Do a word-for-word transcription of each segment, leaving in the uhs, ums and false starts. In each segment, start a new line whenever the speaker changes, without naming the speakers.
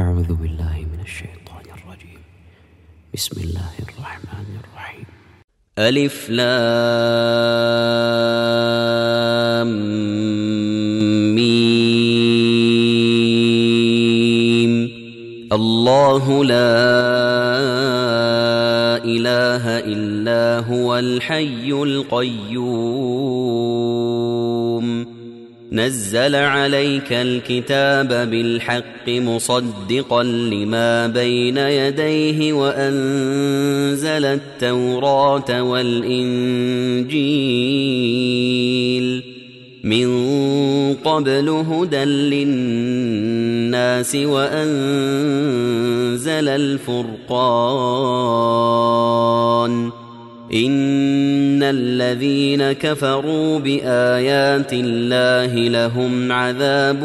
أعوذ بالله من الشيطان الرجيم. بسم الله الرحمن الرحيم.
ألف لام ميم. الله لا إله إلا هو الحي القيوم نزل عليك الكتاب بالحق مصدقا لما بين يديه وأنزل التوراة والإنجيل من قبل هدى للناس وأنزل الفرقان إن الذين كفروا بآيات الله لهم عذاب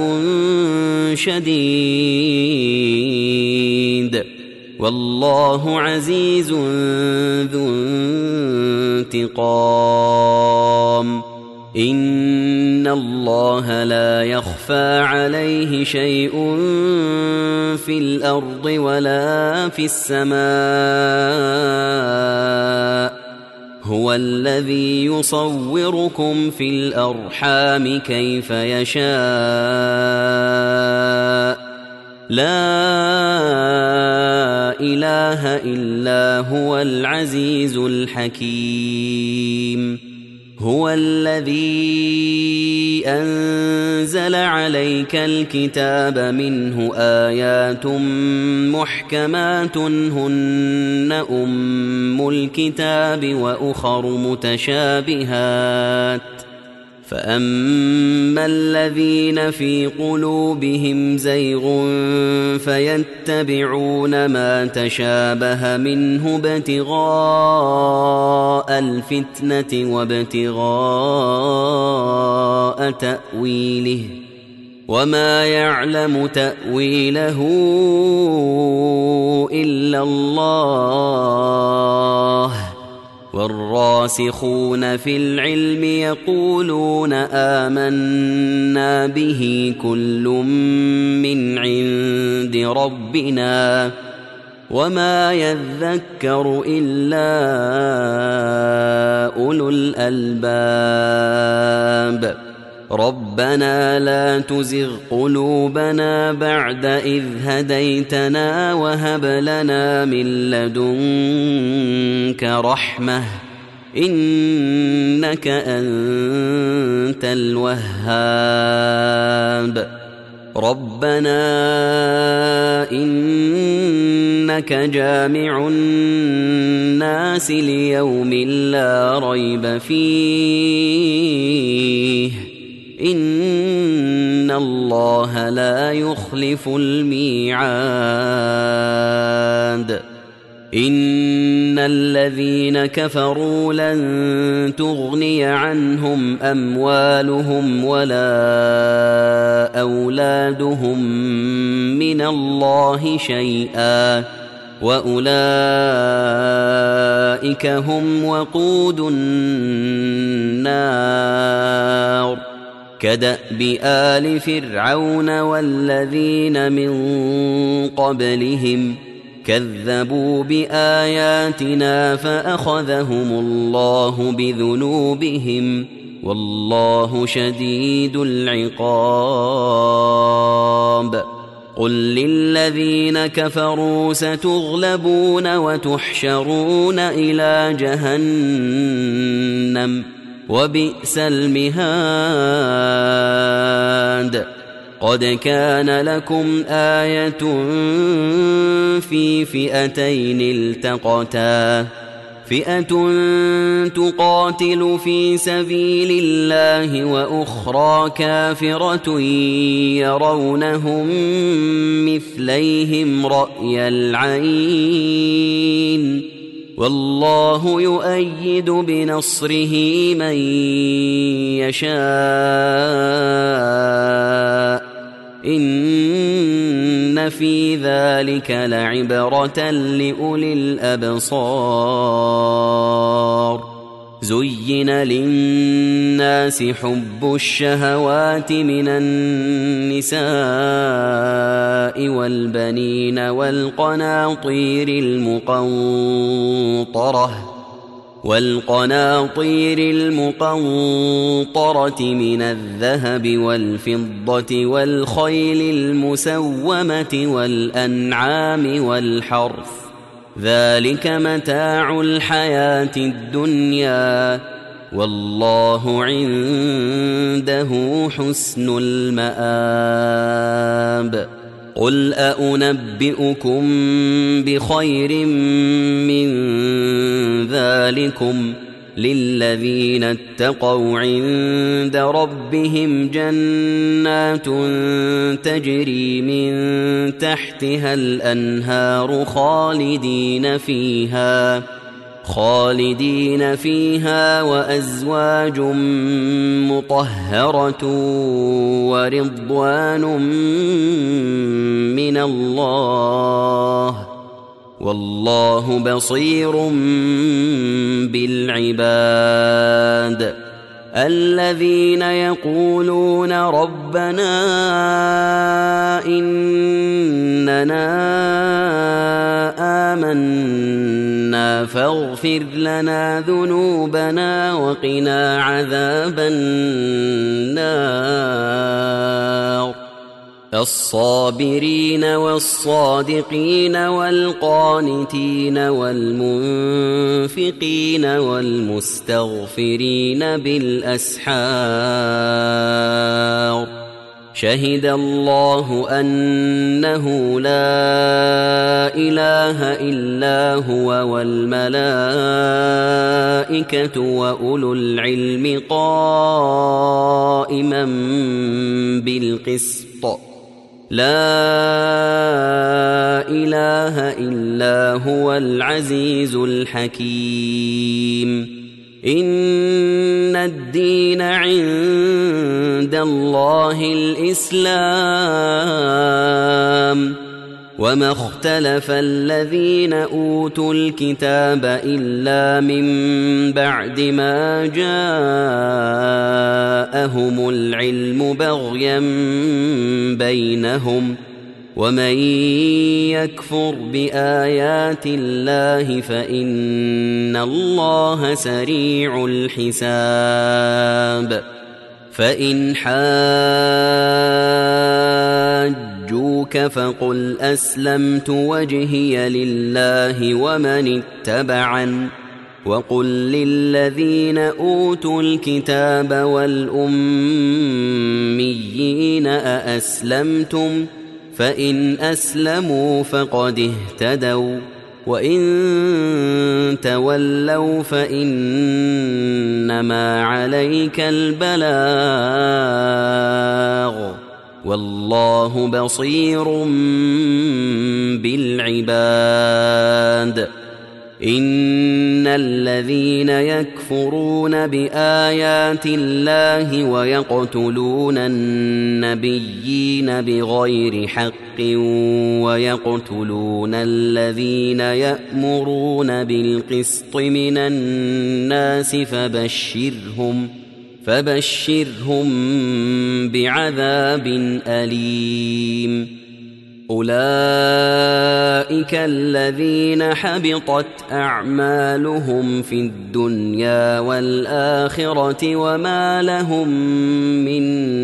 شديد والله عزيز ذو انتقام. إن الله لا يخفى عليه شيء في الأرض ولا في السماء هو الذي يصوركم في الأرحام كيف يشاء لا إله إلا هو العزيز الحكيم. هو الذي أنزل عليك الكتاب منه آيات محكمات هن أم الكتاب وأخر متشابهات فأما الذين في قلوبهم زيغ فيتبعون ما تشابه منه ابتغاء الفتنة وابتغاء تأويله وما يعلم تأويله إلا الله والراسخون في العلم يقولون آمنا به كل من عند ربنا وما يذكر إلا أولو الألباب. ربنا لا تزغ قلوبنا بعد إذ هديتنا وهب لنا من لدنك رحمة إنك أنت الوهاب. ربنا إنك جامع الناس ليوم لا ريب فيه إن الله لا يخلف الميعاد. إن الذين كفروا لن تغني عنهم أموالهم ولا أولادهم من الله شيئا وأولئك هم وقود النار كدأب آل فرعون والذين من قبلهم كذبوا بآياتنا فأخذهم الله بذنوبهم والله شديد العقاب. قل للذين كفروا ستغلبون وتحشرون إلى جهنم وبئس المهاد. قد كان لكم آية في فئتين التقتا فئة تقاتل في سبيل الله وأخرى كافرة يرونهم مثليهم رأي العين والله يؤيد بنصره من يشاء إن في ذلك لعبرة لأولي الأبصار. زين للناس حب الشهوات من النساء والبنين والقناطير المقنطرة والقناطير المقنطرة من الذهب والفضة والخيل المسومة والأنعام والحرث ذلك متاع الحياة الدنيا والله عنده حسن المآب. قل أنبئكم بخير من ذلكم للذين اتقوا عند ربهم جنات تجري من تحتها الأنهار خالدين فيها خالدين فيها وأزواج مطهرة ورضوان من الله والله بصير بالعباد. الذين يقولون ربنا إننا آمنا فاغفر لنا ذنوبنا وقنا عذاب النار. الصابرين والصادقين والقانتين والمنفقين والمستغفرين بالأسحار. شهد الله أنه لا إله إلا هو والملائكة وأولو العلم قائما بالقسط لا إله إلا هو العزيز الحكيم. إن الدين عند الله الإسلام وما اختلف الذين أوتوا الكتاب إلا من بعد ما جاءهم العلم بغيا بينهم ومن يكفر بآيات الله فإن الله سريع الحساب. فإن حاجوك فقل أسلمت وجهي لله ومن اتبعن وقل للذين أوتوا الكتاب والأميين أأسلمتم فإن أسلموا فقد اهتدوا وإن تولوا فإنما عليك البلاغ والله بصير بالعباد. إن الذين يكفرون بآيات الله ويقتلون النبيين بغير حق ويقتلون الذين يأمرون بالقسط من الناس فبشرهم فبشرهم بعذاب أليم. أولئك الذين حبطت أعمالهم في الدنيا والآخرة وما لهم من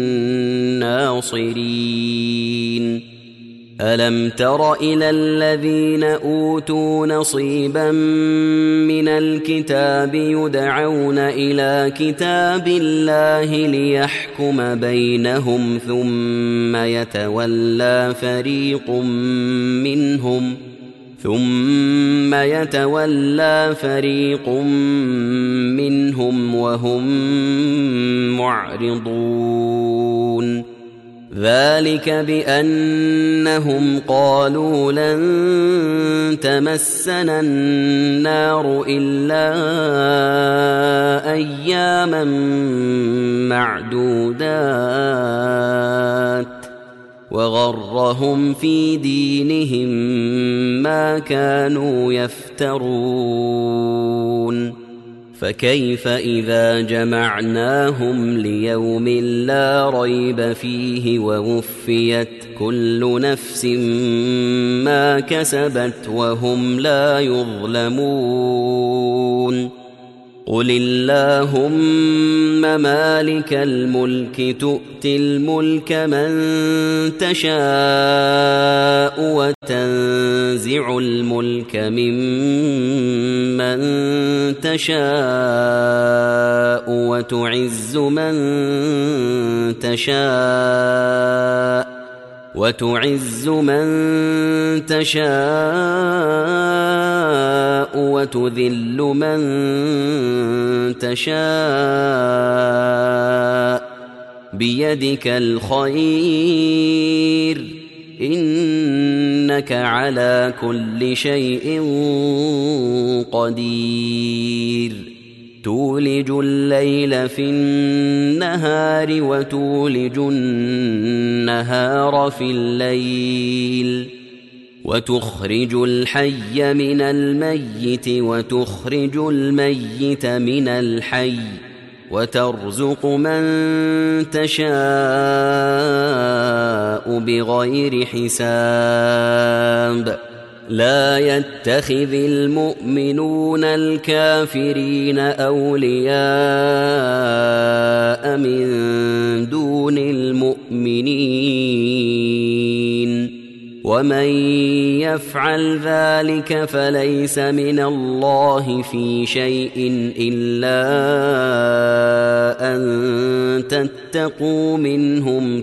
ناصرين. ألم تر إلى الذين أوتوا نصيبا من الكتاب يدعون إلى كتاب الله ليحكم بينهم ثم يتولى فريق منهم ثم يتولى فريق منهم وهم معرضون. ذلك بأنهم قالوا لن تمسنا النار إلا أياما معدودات وغرهم في دينهم ما كانوا يفترون. فكيف إذا جمعناهم ليوم لا ريب فيه ووفيت كل نفس ما كسبت وهم لا يظلمون قل اللهم مالك الملك تؤتي الملك من تشاء وتنزع الملك ممن تشاء وتعز من تشاء وتعز من تشاء وتذل من تشاء بيدك الخير إنك على كل شيء قدير تولج الليل في النهار وتولج النهار في الليل وتخرج الحي من الميت وتخرج الميت من الحي وترزق من تشاء بغير حساب لا يتخذ المؤمنون الكافرين أولياء من دون المؤمنين ومن يفعل ذلك فليس من الله في شيء إلا أن تتقوا منهم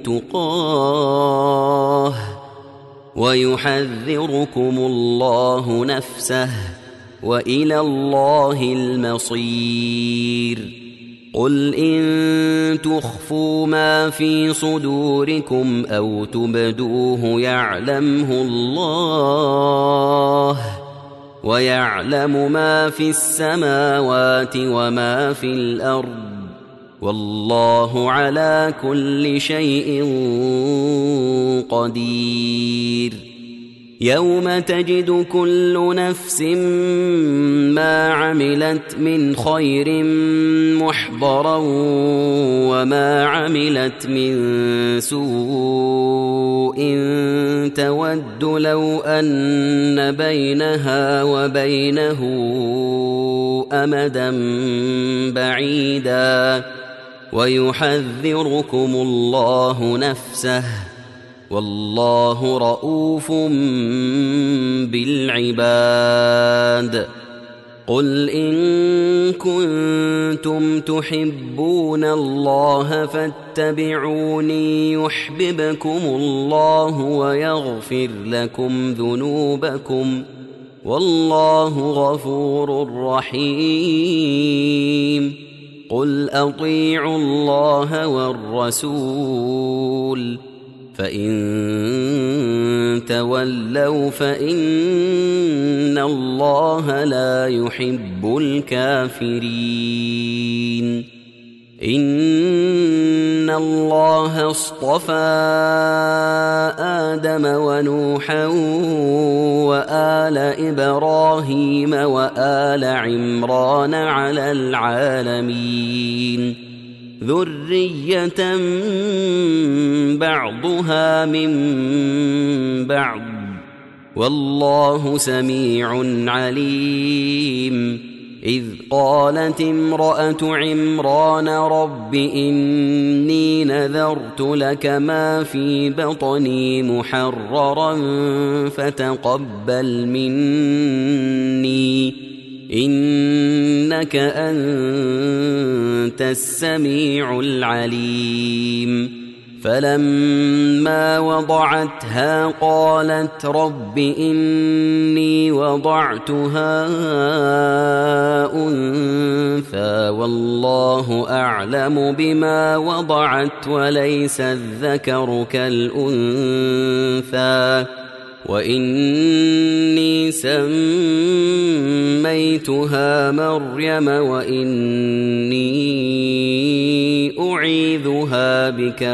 تقاه ويحذركم الله نفسه وإلى الله المصير قل إن تخفوا ما في صدوركم أو تبدوه يعلمه الله ويعلم ما في السماوات وما في الأرض والله على كل شيء قدير يوم تجد كل نفس ما عملت من خير محضرا وما عملت من سوء تود لو أن بينها وبينه أمدا بعيدا ويحذركم الله نفسه والله رؤوف بالعباد قل إن كنتم تحبون الله فاتبعوني يحببكم الله ويغفر لكم ذنوبكم والله غفور رحيم قل أطيعوا الله والرسول فإن تولوا فإن الله لا يحب الكافرين إن الله اصطفى آدم ونوحا وآل إبراهيم وآل عمران على العالمين ذرية بعضها من بعض والله سميع عليم إذ قالت امرأة عمران رب إني نذرت لك ما في بطني محررا فتقبل مني إنك أنت السميع العليم فلما وضعتها قالت رب إني وضعتها أنثى والله أعلم بما وضعت وليس الذكر كالأنثى وإني سميتها مريم وإني أعيذها بك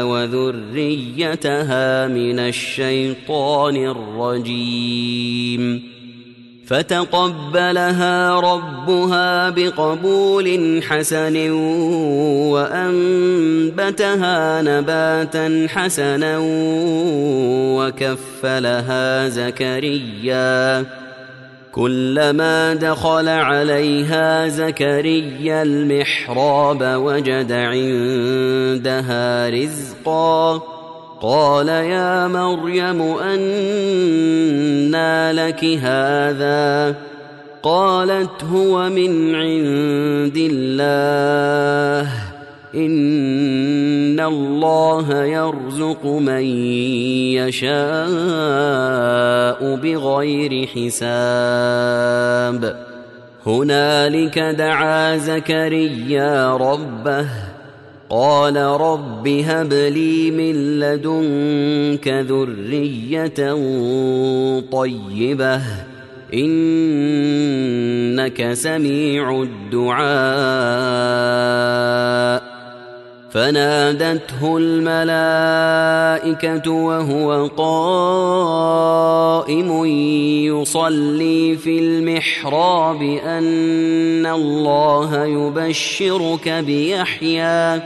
وذريتها من الشيطان الرجيم فتقبلها ربها بقبول حسن وأنبتها نباتا حسنا وكفلها زكريا. كلما دخل عليها زكريا المحراب وجد عندها رزقا. قال يا مريم أنى لك هذا؟ قالت هو من عند الله إن الله يرزق من يشاء بغير حساب. هنالك دعا زكريا ربه قال رب هب لي من لدنك ذرية طيبة إنك سميع الدعاء. فنادته الملائكة وهو قائم يصلي في المحراب أن الله يبشرك بيحيى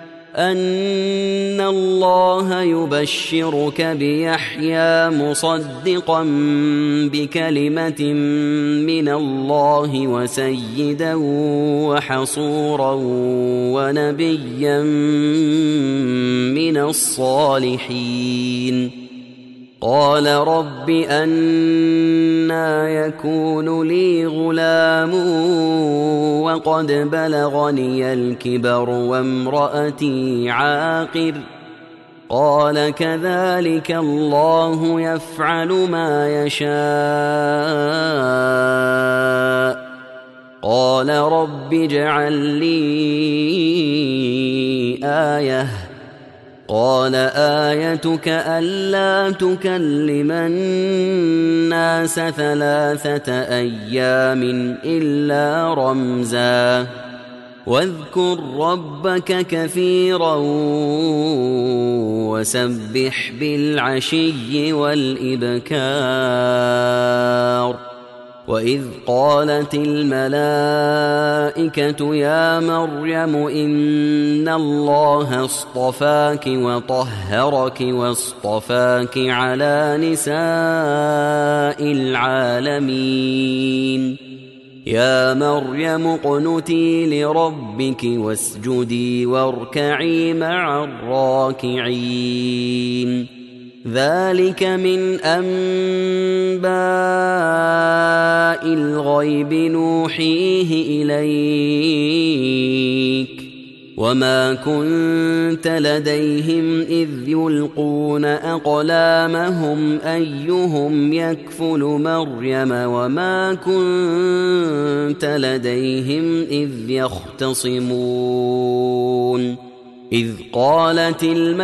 أن الله يبشرك بيحيى مصدقا بكلمة من الله وسيدا وحصورا ونبيا من الصالحين. قال رب أنى يكون لي غلام وقد بلغني الكبر وامرأتي عاقر؟ قال كذلك الله يفعل ما يشاء. قال رب اجعل لي آية. قال آيتك ألا تكلم الناس ثلاثة أيام إلا رمزا واذكر ربك كثيرا وسبح بالعشي والإبكار. وإذ قالت الملائكة يا مريم إن الله اصطفاك وطهرك واصطفاك على نساء العالمين. يا مريم اقنتي لربك واسجدي واركعي مع الراكعين. ذلك من أنباء الغيب نوحيه إليك وما كنت لديهم إذ يلقون أقلامهم أيهم يكفل مريم وما كنت لديهم إذ يختصمون. إذ قالت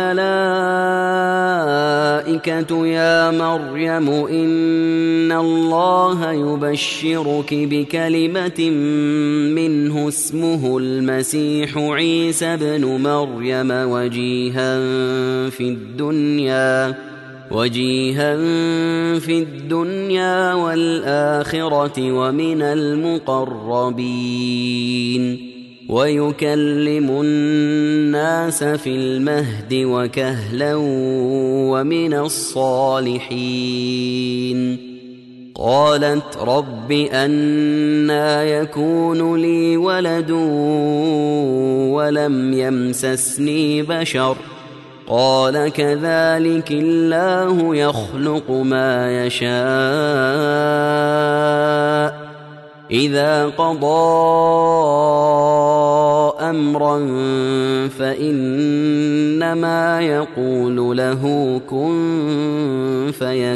الملائكة يا مريم إن الله يبشرك بكلمة منه اسمه المسيح عيسى بن مريم وجيها في الدنيا وجيها في الدنيا والآخرة ومن المقربين ويكلم الناس في المهد وكهلا ومن الصالحين. قالت رب أنى يكون لي ولد ولم يمسسني بشر؟ قال كذلك الله يخلق ما يشاء إذا قضى أمرا فإنما يقول له كن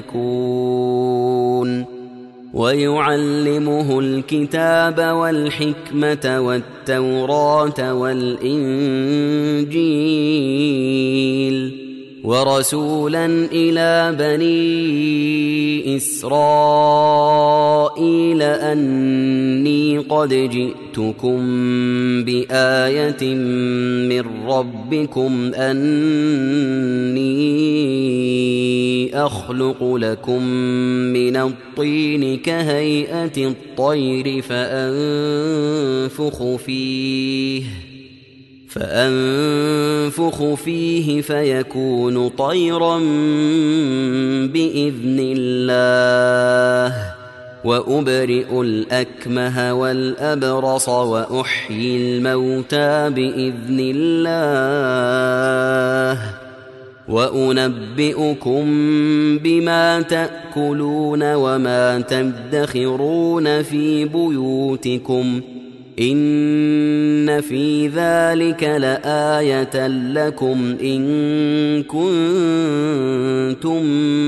فيكون. ويعلمه الكتاب والحكمة والتوراة والإنجيل ورسولا إلى بني إسرائيل أني قد جئتكم بآية من ربكم أني أخلق لكم من الطين كهيئة الطير فأنفخ فيه فأنفخ فيه فيكون طيرا بإذن الله وأبرئ الأكمه والأبرص وأحيي الموتى بإذن الله وأنبئكم بما تأكلون وما تدخرون في بيوتكم إن في ذلك لآية لكم إن كنتم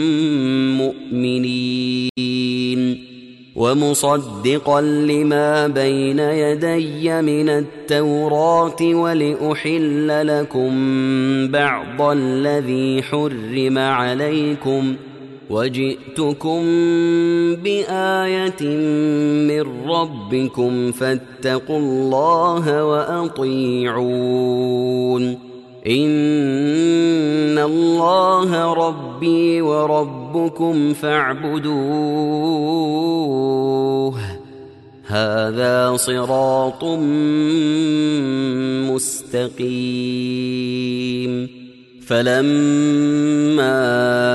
مؤمنين ومصدقا لما بين يدي من التوراة ولأحل لكم بعض الذي حرم عليكم وجئتكم بآية من ربكم فاتقوا الله وأطيعون إن الله ربي وربكم فاعبدوه هذا صراط مستقيم. فلما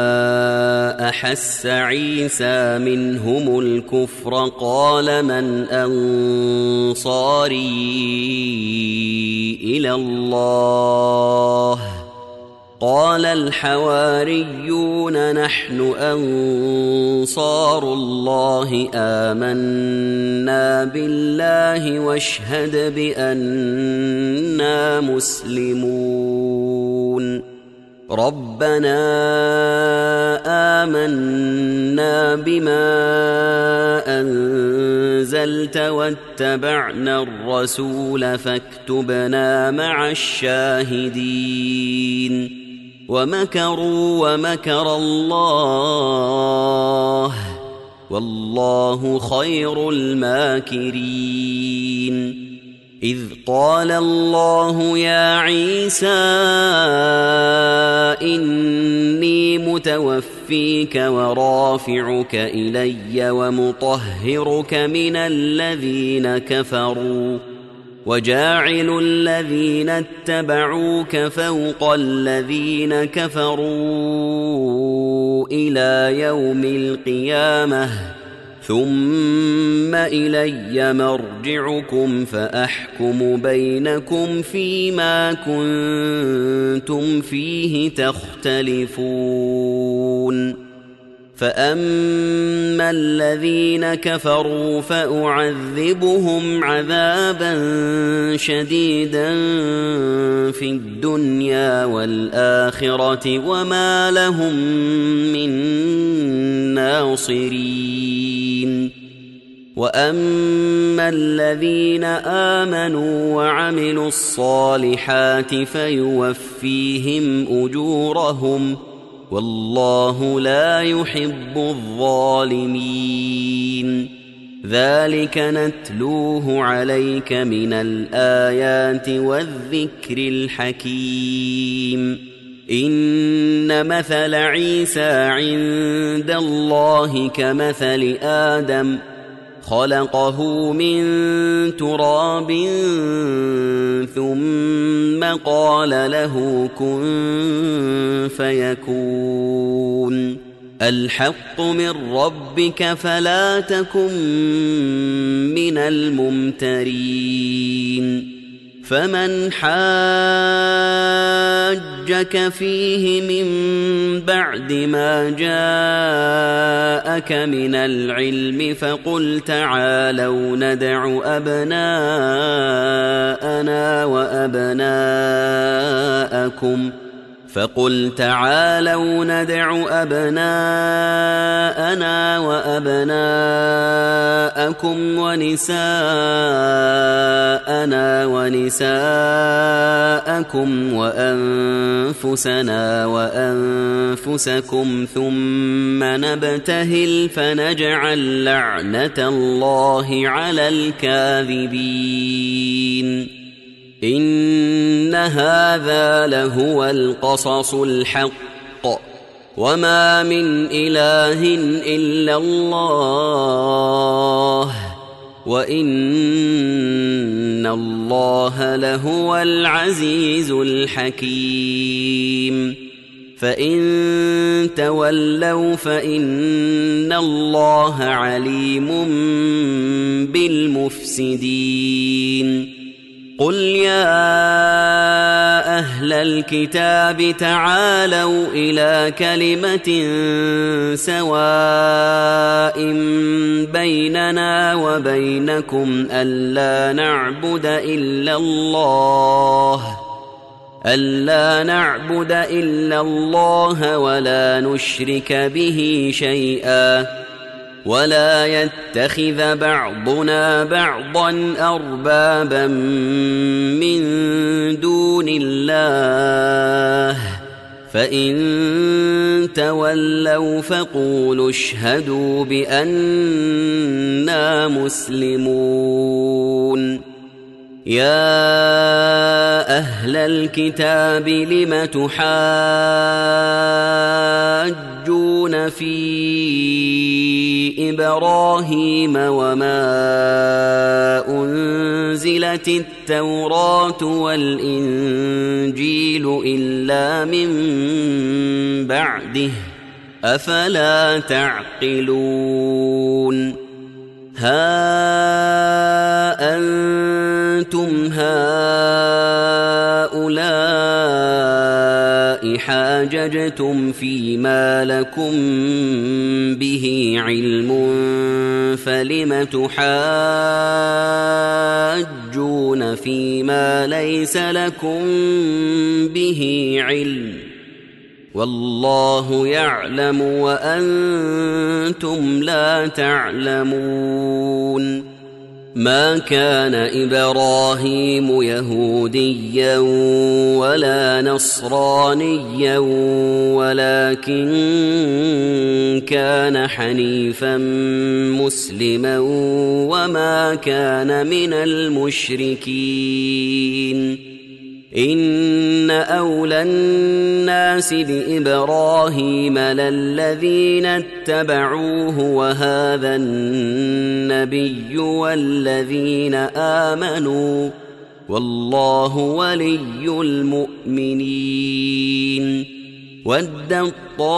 أحس عيسى منهم الكفر قال من أنصاري إلى الله قال الحواريون نحن أنصار الله آمنا بالله واشهد بأننا مسلمون. ربنا آمنا بما أنزلت واتبعنا الرسول فاكتبنا مع الشاهدين. ومكروا ومكر الله والله خير الماكرين. إذ قال الله يا عيسى إني متوفيك ورافعك إلي ومطهرك من الذين كفروا وجاعل الذين اتبعوك فوق الذين كفروا إلى يوم القيامة ثم إلي مرجعكم فأحكم بينكم فيما كنتم فيه تختلفون. فأما الذين كفروا فأعذبهم عذابا شديدا في الدنيا والآخرة وما لهم من ناصرين. وأما الذين آمنوا وعملوا الصالحات فيوفيهم أجورهم والله لا يحب الظالمين. ذلك نتلوه عليك من الآيات والذكر الحكيم. إن مثل عيسى عند الله كمثل آدم خلقه من تراب ثم قال له كن فيكون. الحق من ربك فلا تكن من الممترين. فمن حاجك فيه من بعد ما جاءك من العلم فقل تعالوا ندع أبناءنا وأبناءكم فقل تعالوا ندع أبناءنا وأبناءكم ونساءنا ونساءكم وأنفسنا وأنفسكم ثم نبتهل فنجعل لعنة الله على الكاذبين إن هذا لهو القصص الحق وما من إله إلا الله وإن الله لهو العزيز الحكيم فإن تولوا فإن الله عليم بالمفسدين قل يا أهل الكتاب تعالوا إلى كلمة سواء بيننا وبينكم ألا نعبد إلا الله ألا نعبد إلا الله ولا نشرك به شيئا ولا يتخذ بعضنا بعضا أربابا من دون الله فإن تولوا فقولوا اشهدوا بأننا مسلمون يا أهل الكتاب لم تحاجون في إبراهيم وما أنزلت التوراة والإنجيل إلا من بعده أفلا تعقلون ها أنتم هؤلاء حاججتم فيما لكم به علم فلم تحاجون فيما ليس لكم به علم والله يعلم وأنتم لا تعلمون ما كان إبراهيم يهوديا ولا نصرانيا ولكن كان حنيفا مسلما وما كان من المشركين إن أولى الناس بإبراهيم للذين اتبعوه وهذا النبي والذين آمنوا والله ولي المؤمنين ودت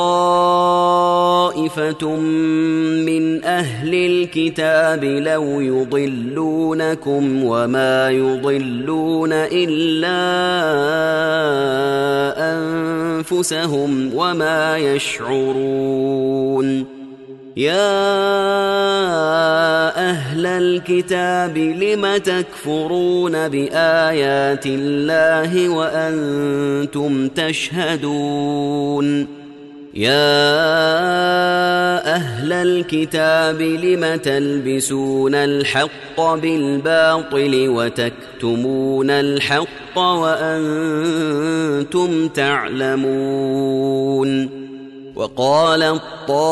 طائفة من أهل الكتاب لو يضلونكم وما يضلون إلا أنفسهم وما يشعرون يا أهل الكتاب لم تكفرون بآيات الله وأنتم تشهدون يا أهل الكتاب لم تلبسون الحق بالباطل وتكتمون الحق وأنتم تعلمون وقالت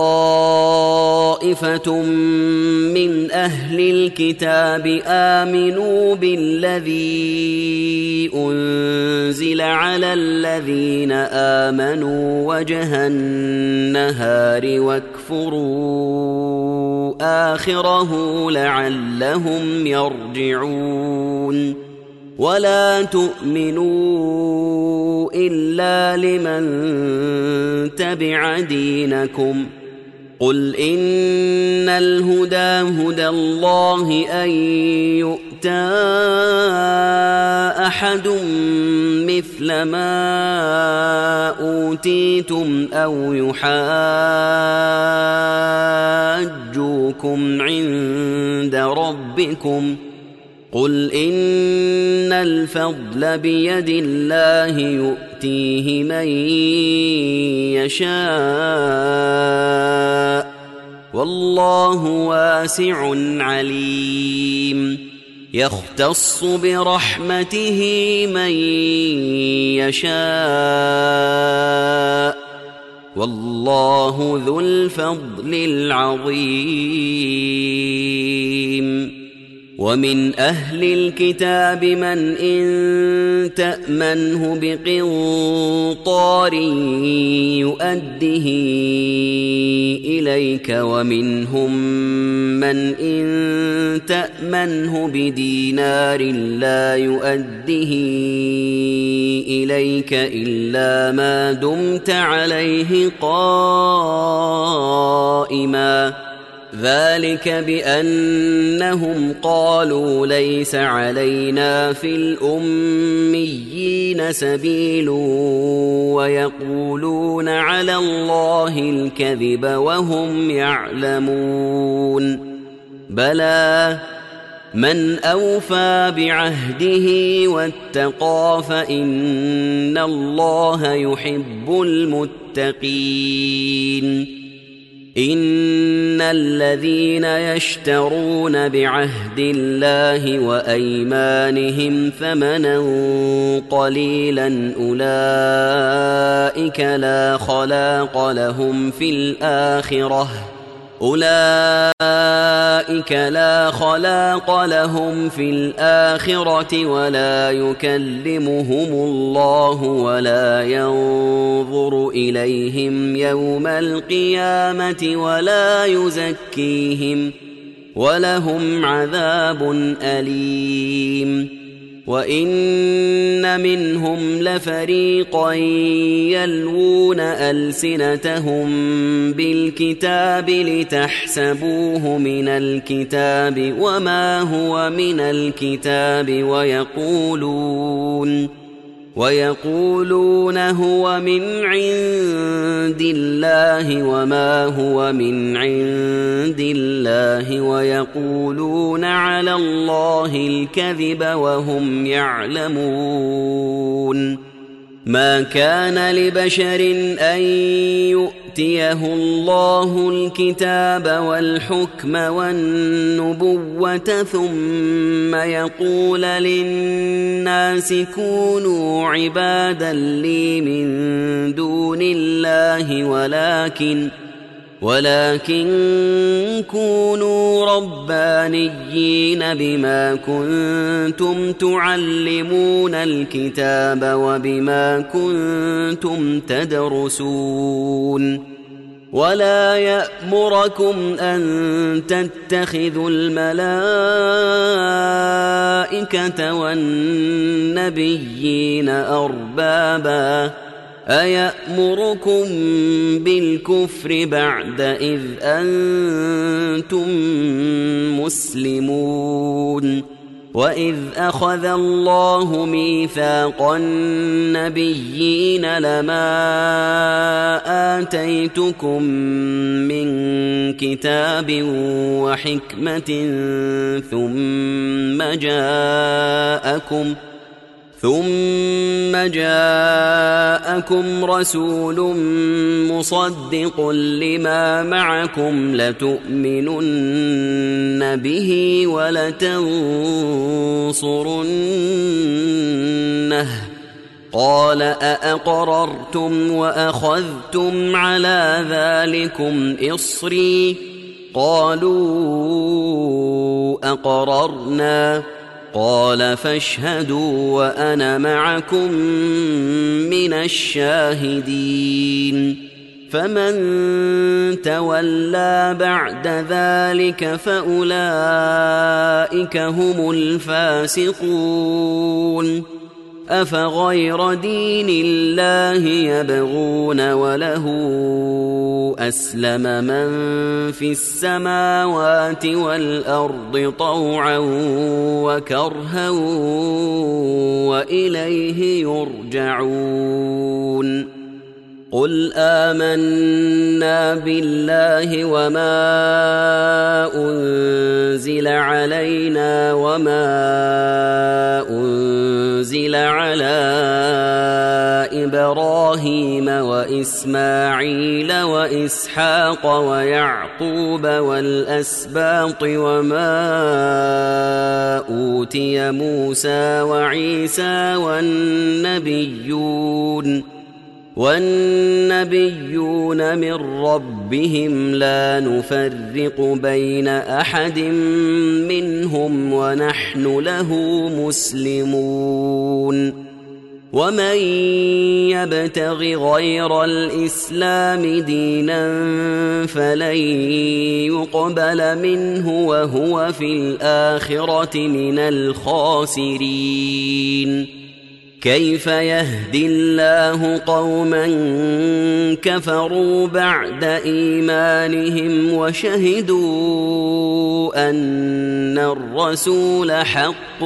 طائفة من أهل الكتاب آمنوا بالذي أنزل على الذين آمنوا وجه النهار واكفروا آخره لعلهم يرجعون ولا تؤمنوا إلا لمن تبع دينكم قل إن الهدى هدى الله أن يؤتى أحد مثل ما أوتيتم أو يحاجوكم عند ربكم قل إن الفضل بيد الله يؤتيه من يشاء والله واسع عليم يختص برحمته من يشاء والله ذو الفضل العظيم ومن أهل الكتاب من إن تأمنه بقنطار يؤده إليك ومنهم من إن تأمنه بدينار لا يؤده إليك إلا ما دمت عليه قائما ذلك بأنهم قالوا ليس علينا في الأميين سبيل ويقولون على الله الكذب وهم يعلمون بلى من أوفى بعهده واتقى فإن الله يحب المتقين إن الذين يشترون بعهد الله وأيمانهم ثمنا قليلا أولئك لا خلاق لهم في الآخرة أولئك لا خلاق لهم في الآخرة ولا يكلمهم الله ولا ينظر إليهم يوم القيامة ولا يزكيهم ولهم عذاب أليم وإن منهم لفريقا يلوون ألسنتهم بالكتاب لتحسبوه من الكتاب وما هو من الكتاب ويقولون ويقولون هو من عند الله وما هو من عند الله ويقولون على الله الكذب وهم يعلمون ما كان لبشر أن يؤتيه الله الكتاب والحكم والنبوة ثم يقول للناس كونوا عبادا لي من دون الله ولكن ولكن كونوا ربانيين بما كنتم تعلمون الكتاب وبما كنتم تدرسون ولا يأمركم أن تتخذوا الملائكة والنبيين أربابا أيأمركم بالكفر بعد إذ أنتم مسلمون وإذ أخذ الله ميثاق النبيين لما آتيتكم من كتاب وحكمة ثم جاءكم ثم جاءكم رسول مصدق لما معكم لتؤمنن به ولتنصرنه قال أأقررتم وأخذتم على ذلكم إصري قالوا أقررنا قال فاشهدوا وأنا معكم من الشاهدين فمن تولى بعد ذلك فأولئك هم الفاسقون أفغير دين الله يبغون وله أسلم من في السماوات والأرض طوعا وكرها وإليه يرجعون قل آمنا بالله وما أنزل علينا وما وإسماعيل وإسحاق ويعقوب والأسباط وما أوتي موسى وعيسى والنبيون والنبيون من ربهم لا نفرق بين أحد منهم ونحن له مسلمون ومن يبتغ غير الإسلام دينا فلن يقبل منه وهو في الآخرة من الخاسرين كيف يهدي الله قوما كفروا بعد إيمانهم وشهدوا أن الرسول حق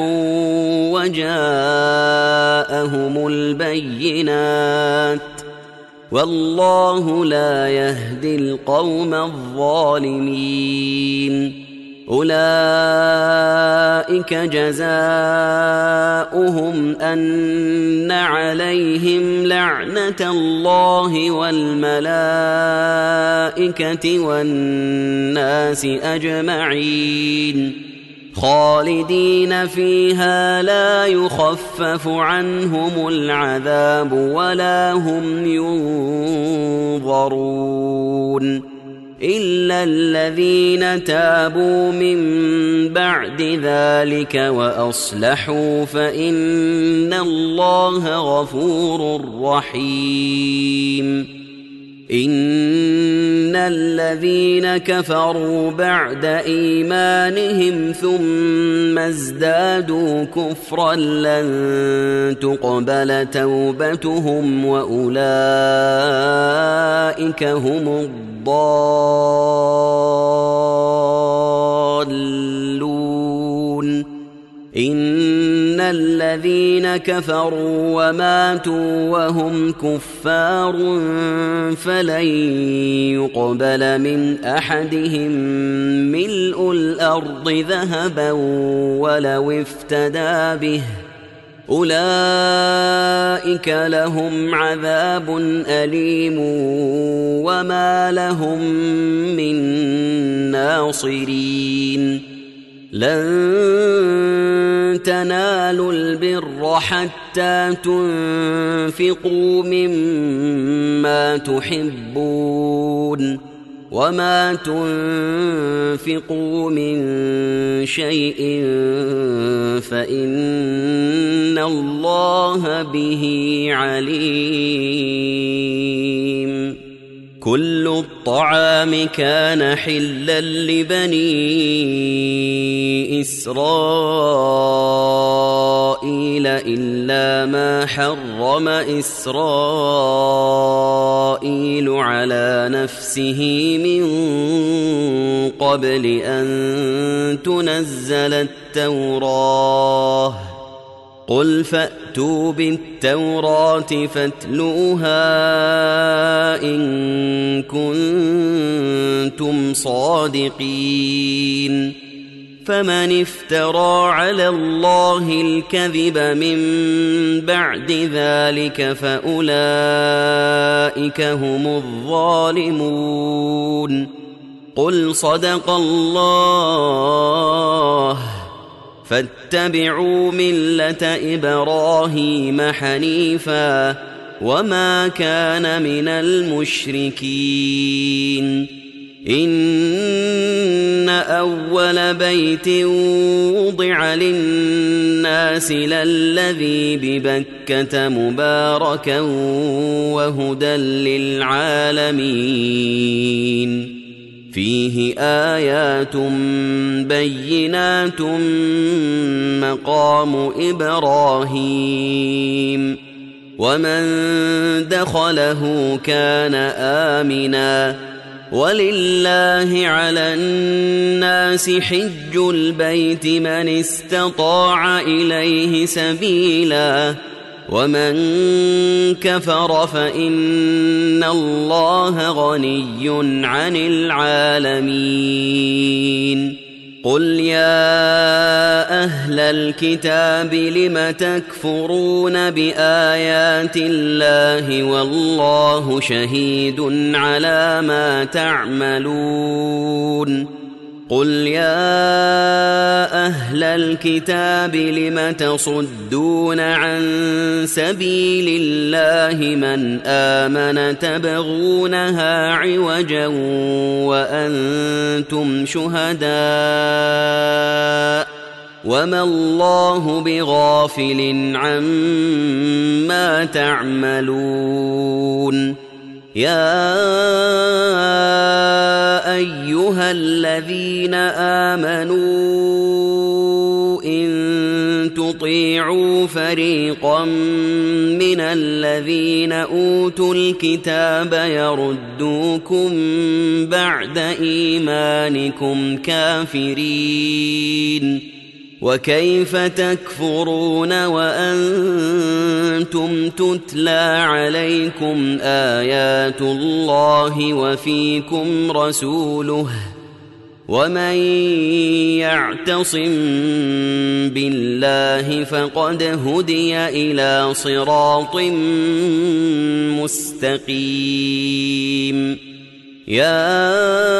وجاءهم البينات والله لا يهدي القوم الظالمين أولئك جزاؤهم أن عليهم لعنة الله والملائكة والناس أجمعين خالدين فيها لا يخفف عنهم العذاب ولا هم ينظرون إلا الذين تابوا من بعد ذلك وأصلحوا فإن الله غفور رحيم إن الذين كفروا بعد إيمانهم ثم ازدادوا كفرا لن تقبل توبتهم وأولئك هم الضالون إن الذين كفروا وماتوا وهم كفار فلن يقبل من أحدهم ملء الأرض ذهبا ولو افتدى به أولئك لهم عذاب أليم وما لهم من ناصرين لن تنالوا البر حتى تنفقوا مما تحبون وما تنفقوا من شيء فإن الله به عليم كل الطعام كان حلا لبني إسرائيل إلا ما حرم إسرائيل على نفسه من قبل أن تنزل التوراة قل فأتوا بالتوراة فاتلوها إن كنتم صادقين فمن افترى على الله الكذب من بعد ذلك فأولئك هم الظالمون قل صدق الله فاتبعوا ملة إبراهيم حنيفا وما كان من المشركين إن أول بيت وضع للناس للذي ببكة مباركا وهدى للعالمين فيه آيات بينات مقام إبراهيم ومن دخله كان آمنا ولله على الناس حج البيت من استطاع إليه سبيلا ومن كفر فإن الله غني عن العالمين قل يا أهل الكتاب لم تكفرون بآيات الله والله شهيد على ما تعملون قل يا أهل الكتاب لم تصدون عن سبيل الله من آمن تبغونها عوجا وأنتم شهداء وما الله بغافل عما تعملون يا أيها الذين آمنوا إن تطيعوا فريقا من الذين أوتوا الكتاب يردوكم بعد إيمانكم كافرين وكيف تكفرون وأنتم تتلى عليكم آيات الله وفيكم رسوله ومن يعتصم بالله فقد هدي إلى صراط مستقيم يا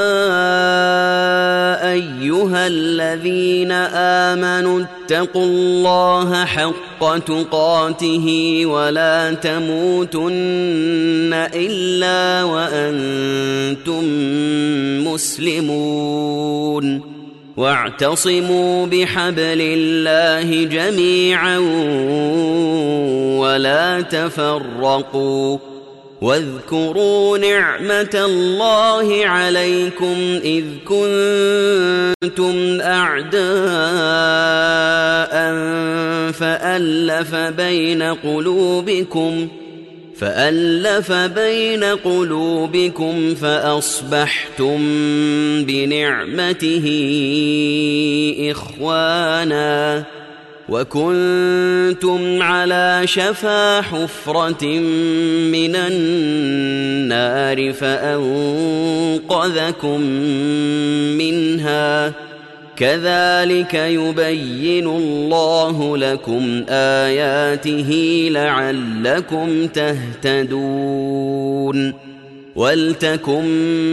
أيها الذين آمنوا اتقوا الله حق تقاته ولا تموتن إلا وأنتم مسلمون واعتصموا بحبل الله جميعا ولا تفرقوا واذكروا نعمة الله عليكم إذ كنتم أعداء فألف بين قلوبكم فألف بين قلوبكم فأصبحتم بنعمته إخوانا وكنتم على شفا حفرة من النار فأنقذكم منها كذلك يبين الله لكم آياته لعلكم تهتدون ولتكن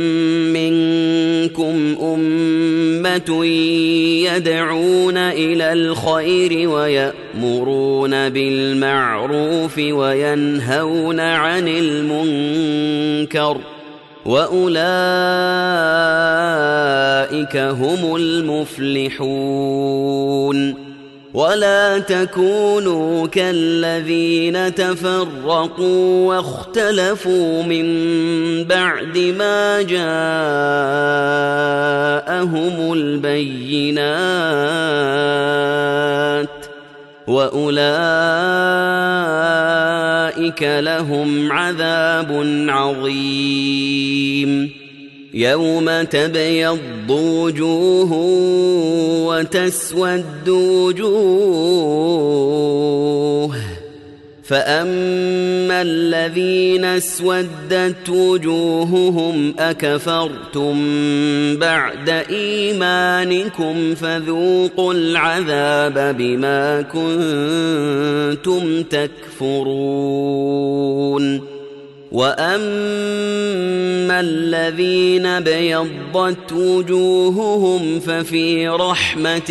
منكم أمة يدعون إلى الخير ويأمرون بالمعروف وينهون عن المنكر وأولئك هم المفلحون ولا تكونوا كالذين تفرقوا واختلفوا من بعد ما جاءهم البينات وأولئك لهم عذاب عظيم يوم تبيض وجوه وتسود وجوه فأما الذين اسودت وجوههم أكفرتم بعد إيمانكم فذوقوا العذاب بما كنتم تكفرون وأما الذين بيضت وجوههم ففي رحمة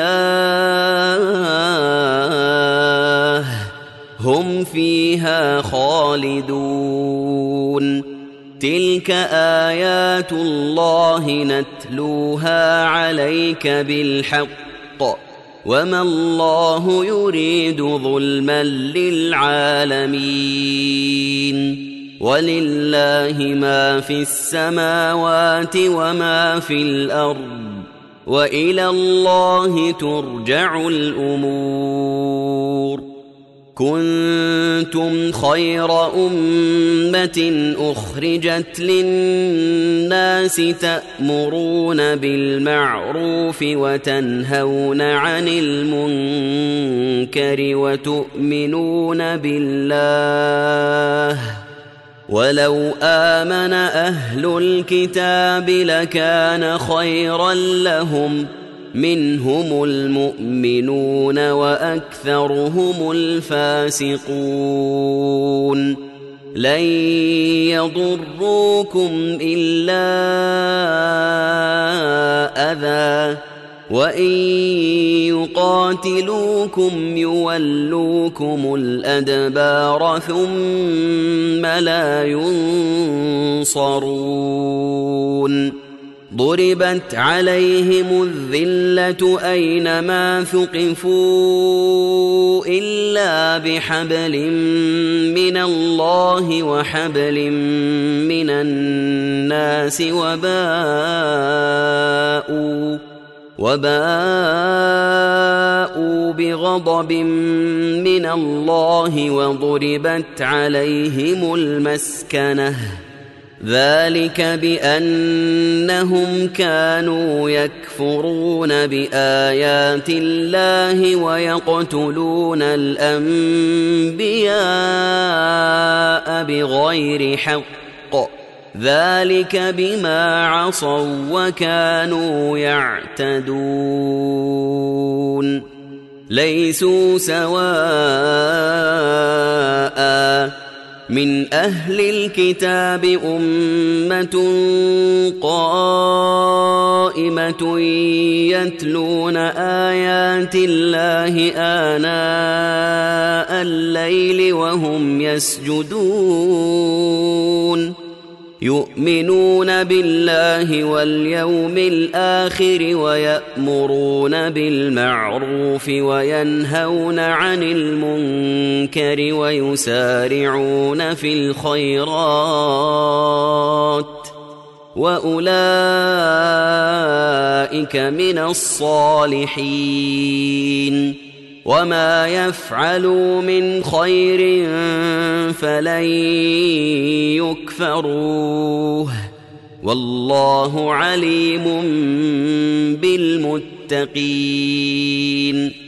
الله هم فيها خالدون تلك آيات الله نتلوها عليك بالحق وما الله يريد ظلما للعالمين ولله ما في السماوات وما في الأرض وإلى الله ترجع الأمور كنتم خير أمة أخرجت للناس تأمرون بالمعروف وتنهون عن المنكر وتؤمنون بالله ولو آمن أهل الكتاب لكان خيرا لهم منهم المؤمنون وأكثرهم الفاسقون لن يضروكم إلا أذى وإن يقاتلوكم يولوكم الأدبار ثم لا ينصرون ضربت عليهم الذلة أينما ثقفوا إلا بحبل من الله وحبل من الناس وباءوا وباءوا بغضب من الله وضربت عليهم المسكنة ذلك بأنهم كانوا يكفرون بآيات الله ويقتلون الأنبياء بغير حق ذلك بما عصوا وكانوا يعتدون ليسوا سواء من أهل الكتاب أمة قائمة يتلون آيات الله آناء الليل وهم يسجدون يؤمنون بالله واليوم الآخر ويأمرون بالمعروف وينهون عن المنكر ويسارعون في الخيرات وأولئك من الصالحين وما يفعلوا من خير فلن يكفروه والله عليم بالمتقين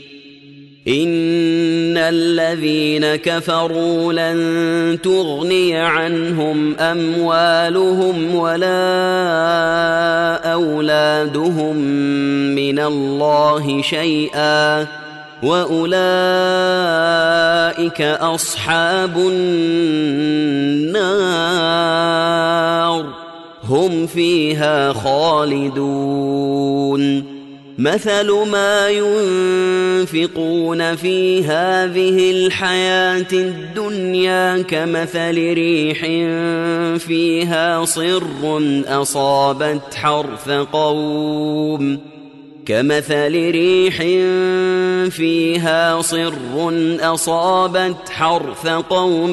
إن الذين كفروا لن تغني عنهم أموالهم ولا أولادهم من الله شيئا وأولئك أصحاب النار هم فيها خالدون مثل ما ينفقون في هذه الحياة الدنيا كمثل ريح فيها صر أصابت حرث قوم كمثل ريح فيها صر أصابت حرث قوم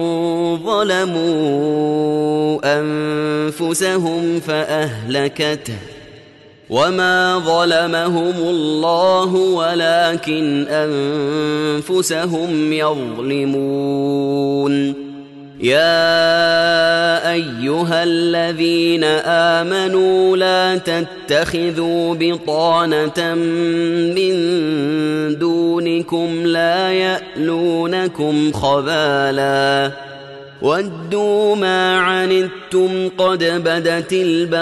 ظلموا أنفسهم فأهلكته وما ظلمهم الله ولكن أنفسهم يظلمون يا أيها الذين آمنوا لا تتخذوا بطانة من دونكم لا يألونكم خبالا ودوا ما عنتم قد بدت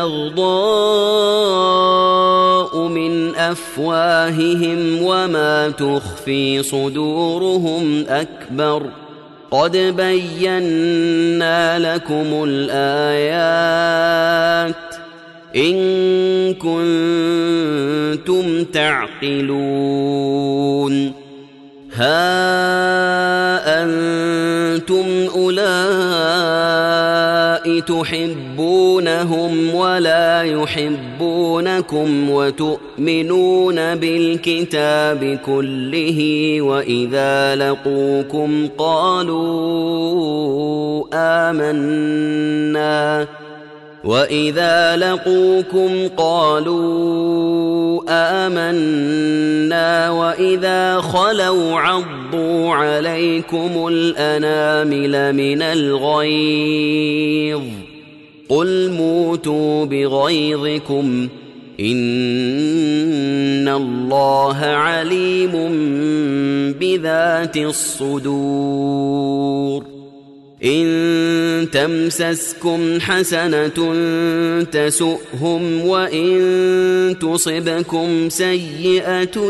البغضاء من أفواههم وما تخفي صدورهم أكبر قد بينا لكم الآيات إن كنتم تعقلون ها أنتم أولئك تحبونهم ولا يحبونكم وتؤمنون بالكتاب كله وإذا لقوكم قالوا آمنا وإذا لقوكم قالوا آمنا وإذا خلوا عضوا عليكم الأنامل من الغيظ قل موتوا بغيظكم إن الله عليم بذات الصدور إن تمسسكم حسنة تسؤهم وإن تصبكم سيئة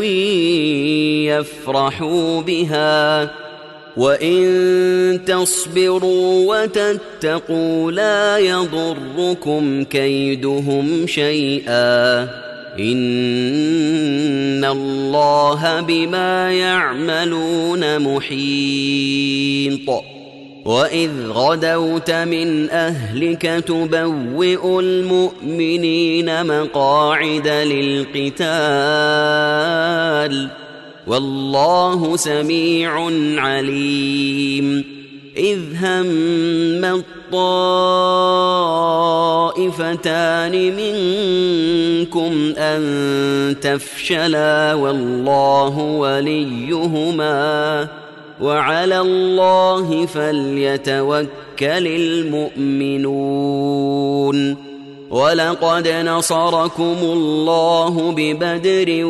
يفرحوا بها وإن تصبروا وتتقوا لا يضركم كيدهم شيئا إن الله بما يعملون محيط وإذ غدوت من أهلك تبوئ المؤمنين مقاعد للقتال والله سميع عليم إذ هم الطائفتان منكم أن تفشلا والله وليهما وعلى الله فليتوكل المؤمنون ولقد نصركم الله ببدر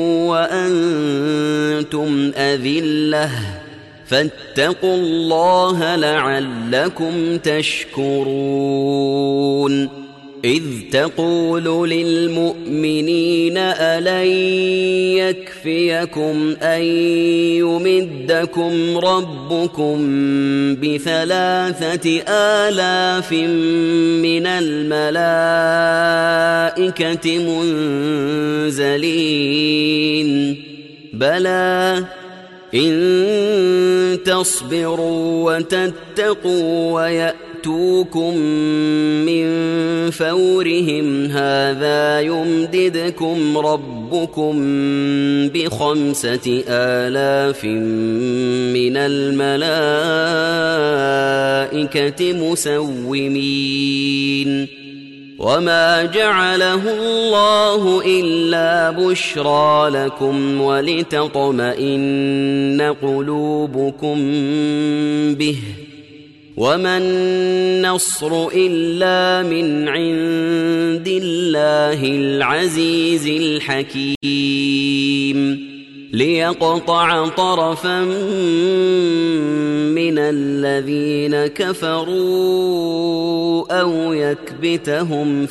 وأنتم أذلة فاتقوا الله لعلكم تشكرون إذ تقول للمؤمنين ألن يكفيكم أن يمدكم ربكم بثلاثة آلاف من الملائكة منزلين بلى إن تصبروا وتتقوا ويأتوكم من فورهم هذا يمددكم ربكم بخمسة آلاف من الملائكة مسومين وما جعله الله إلا بشرى لكم ولتطمئن قلوبكم به وما النصر إلا من عند الله العزيز الحكيم ليقطع طرفا من الذين كفروا أو يكبتهم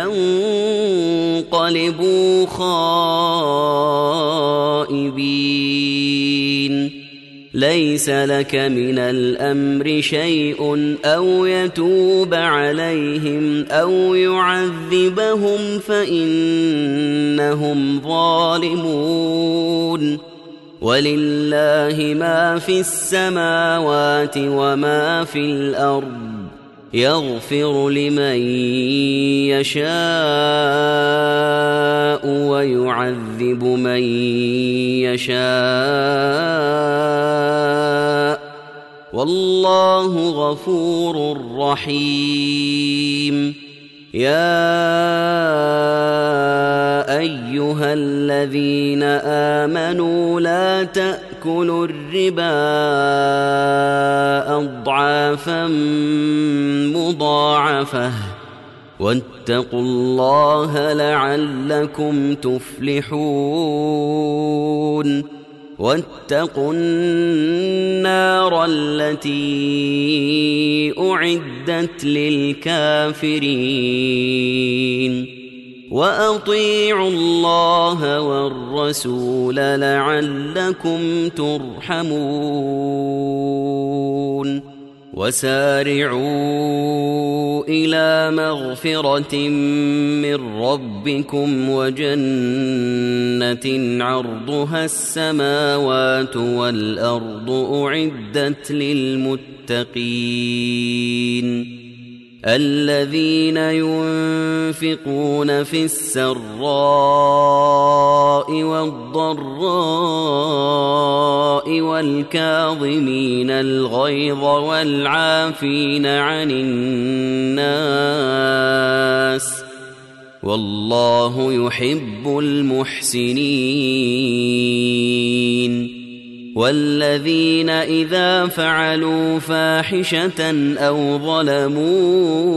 فينقلبوا خائبين ليس لك من الأمر شيء أو يتوب عليهم أو يعذبهم فإنهم ظالمون ولله ما في السماوات وما في الأرض يغفر لمن يشاء ويعذب من يشاء والله غفور رحيم يا أيها الذين آمنوا لا تأكلوا الربا أضعافا مضاعفة واتقوا الله لعلكم تفلحون واتقوا النار التي أعدت للكافرين وأطيعوا الله والرسول لعلكم ترحمون وسارعوا إلى مغفرة من ربكم وجنة عرضها السماوات والأرض أعدت للمتقين الذين ينفقون في السراء والضراء والكاظمين الغيظ والعافين عن الناس والله يحب المحسنين والذين إذا فعلوا فاحشة أو ظلموا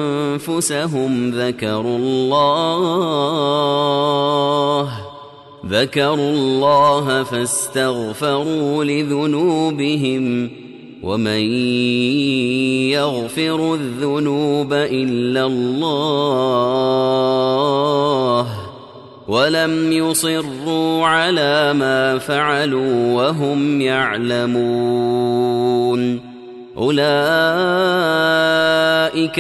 أنفسهم ذكروا الله ذكروا الله فاستغفروا لذنوبهم ومن يغفر الذنوب إلا الله ولم يصروا على ما فعلوا وهم يعلمون أولئك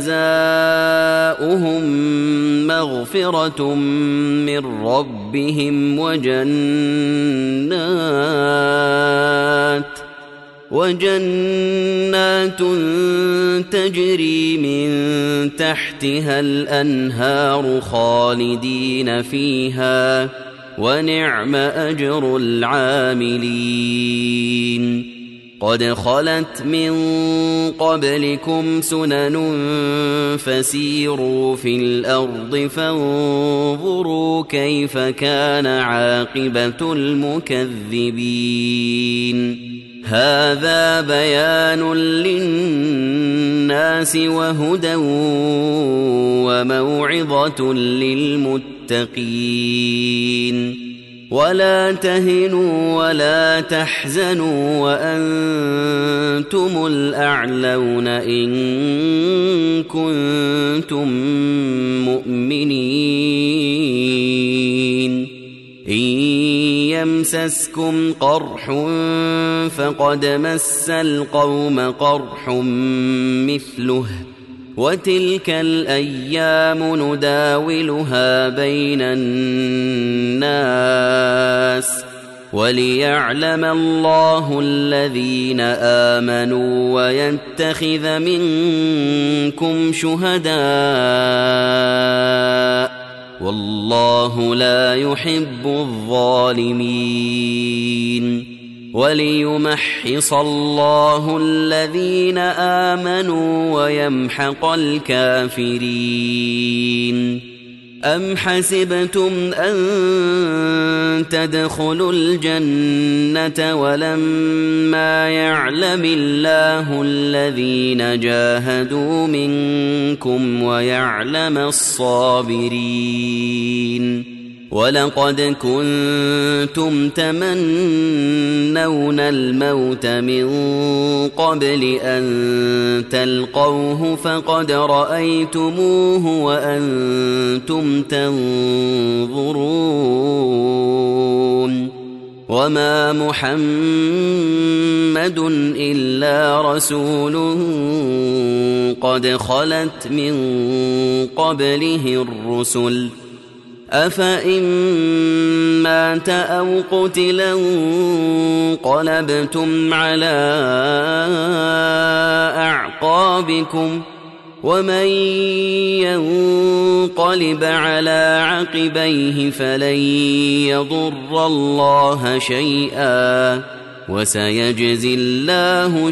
جزاؤهم مغفرة من ربهم وجنات وجنات تجري من تحتها الأنهار خالدين فيها ونعم أجر العاملين قد خلت من قبلكم سنن فسيروا في الأرض فانظروا كيف كان عاقبة المكذبين هذا بيان للناس وهدى وموعظة للمتقين ولا تهنوا ولا تحزنوا وأنتم الأعلون إن كنتم مؤمنين إن يمسسكم قرح فقد مس القوم قرح مثله وتلك الأيام نداولها بين الناس وليعلم الله الذين آمنوا ويتخذ منكم شهداء والله لا يحب الظالمين وليمحص الله الذين آمنوا ويمحق الكافرين أم حسبتم أن تدخلوا الجنة ولما يعلم الله الذين جاهدوا منكم ويعلم الصابرين ولقد كنتم تمنون الموت من قبل أن تلقوه فقد رأيتموه وأنتم تنظرون وما محمد إلا رسول قد خلت من قبله الرسل أفإن مات أو قتلا انقلبتم على أعقابكم ومن ينقلب على عقبيه فلن يضر الله شيئا وسيجزي الله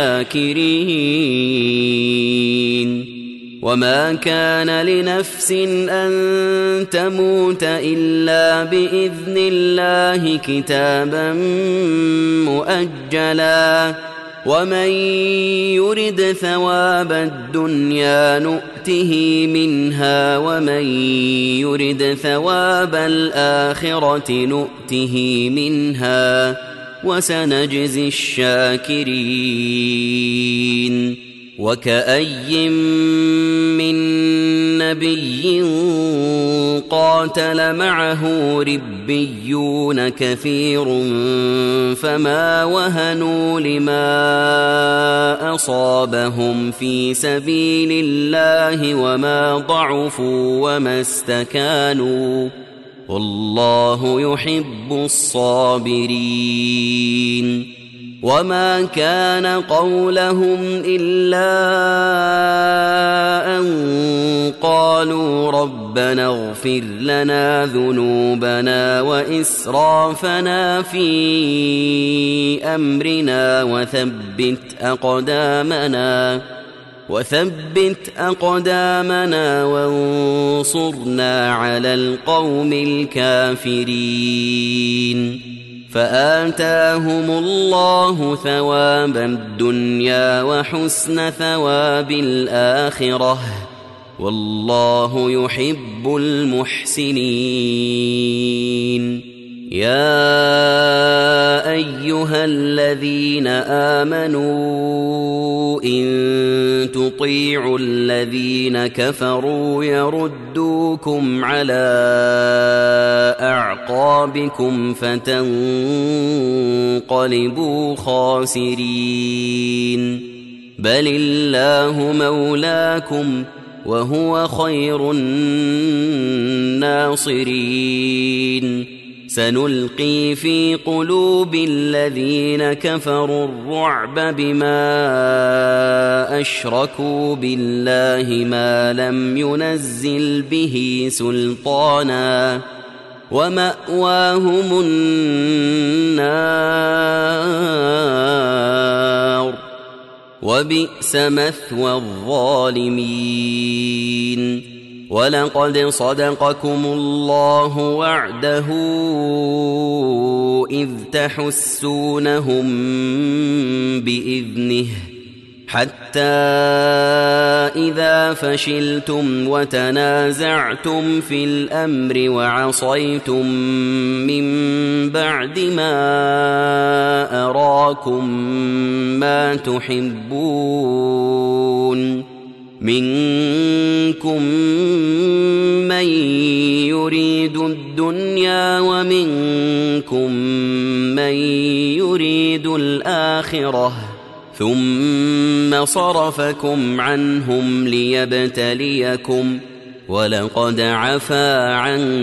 الشاكرين وما كان لنفس أن تموت إلا بإذن الله كتابا مؤجلا ومن يرد ثواب الدنيا نؤته منها ومن يرد ثواب الآخرة نؤته منها وسنجزي الشاكرين وكأي من نبي قاتل معه ربيون كثير فما وهنوا لما أصابهم في سبيل الله وما ضعفوا وما استكانوا والله يحب الصابرين وما كان قولهم إلا أن قالوا ربنا اغفر لنا ذنوبنا وإسرافنا في أمرنا وثبت أقدامنا وثبت أقدامنا وانصرنا على القوم الكافرين فآتاهم الله ثواب الدنيا وحسن ثواب الآخرة والله يحب المحسنين. يا أيها الذين آمنوا إن تطيعوا الذين كفروا يردوكم على أعقابكم فتنقلبوا خاسرين بل الله مولاكم وهو خير الناصرين سنلقي في قلوب الذين كفروا الرعب بما أشركوا بالله ما لم ينزل به سلطانا ومأواهم النار وبئس مثوى الظالمين ولقد صدقكم الله وعده إذ تحسونهم بإذنه حتى إذا فشلتم وتنازعتم في الأمر وعصيتم من بعد ما أراكم ما تحبون منكم من يريد الدنيا ومنكم من يريد الآخرة ثم صرفكم عنهم ليبتليكم ولقد عفا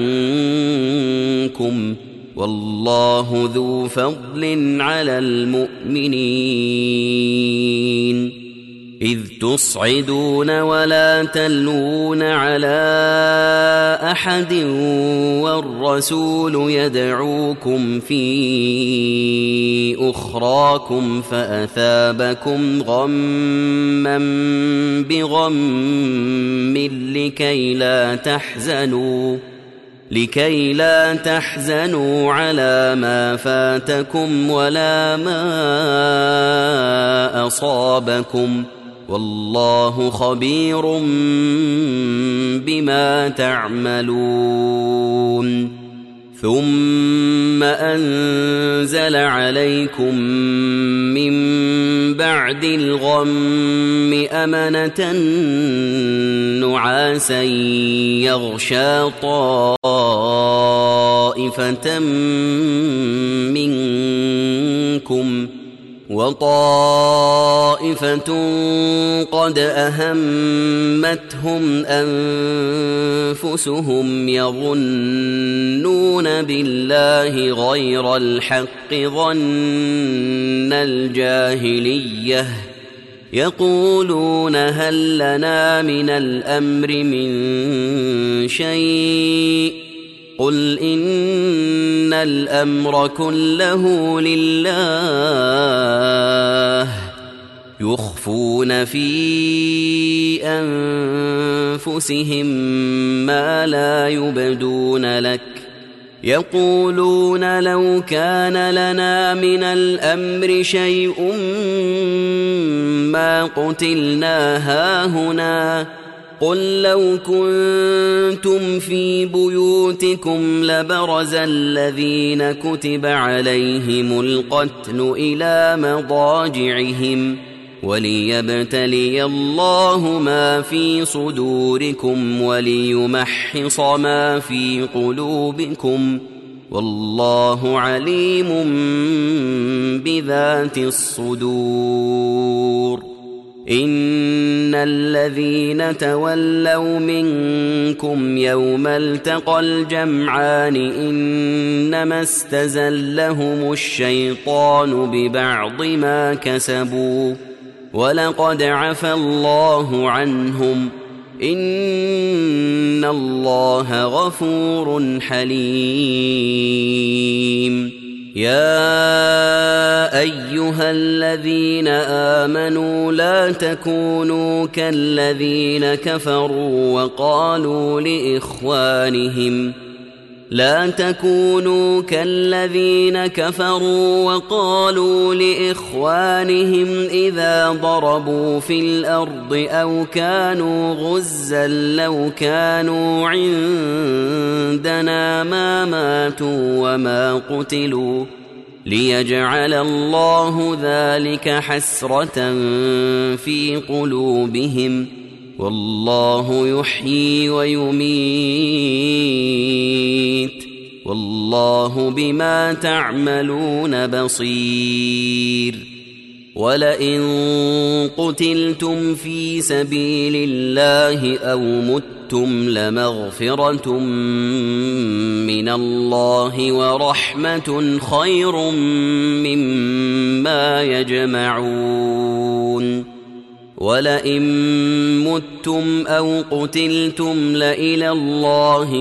عنكم والله ذو فضل على المؤمنين إذ تصعدون ولا تلوون على أحد والرسول يدعوكم في أخراكم فأثابكم غما بغم لكي لا تحزنوا لكي لا تحزنوا على ما فاتكم ولا ما أصابكم والله خبير بما تعملون ثم أنزل عليكم من بعد الغم أمنة نعاسا يغشى طائفة منكم وطائفة قد أهمتهم أنفسهم يظنون بالله غير الحق ظن الجاهلية يقولون هل لنا من الأمر من شيء قل إن الأمر كله لله يخفون في أنفسهم ما لا يبدون لك يقولون لو كان لنا من الأمر شيء ما قتلنا هاهنا قل لو كنتم في بيوتكم لبرز الذين كتب عليهم القتل إلى مضاجعهم وليبتلي الله ما في صدوركم وليمحص ما في قلوبكم والله عليم بذات الصدور إن الذين تولوا منكم يوم التقى الجمعان إنما استزلهم الشيطان ببعض ما كسبوا ولقد عفا الله عنهم إن الله غفور حليم يا أيها الذين آمنوا لا تكونوا كالذين كفروا وقالوا لإخوانهم لا تكونوا كالذين كفروا وقالوا لإخوانهم إذا ضربوا في الأرض أو كانوا غزا لو كانوا عندنا ما ماتوا وما قتلوا ليجعل الله ذلك حسرة في قلوبهم والله يحيي ويميت والله بما تعملون بصير ولئن قتلتم في سبيل الله أو متم لمغفرة من الله ورحمة خير مما يجمعون ولئن متم أو قتلتم لإلى الله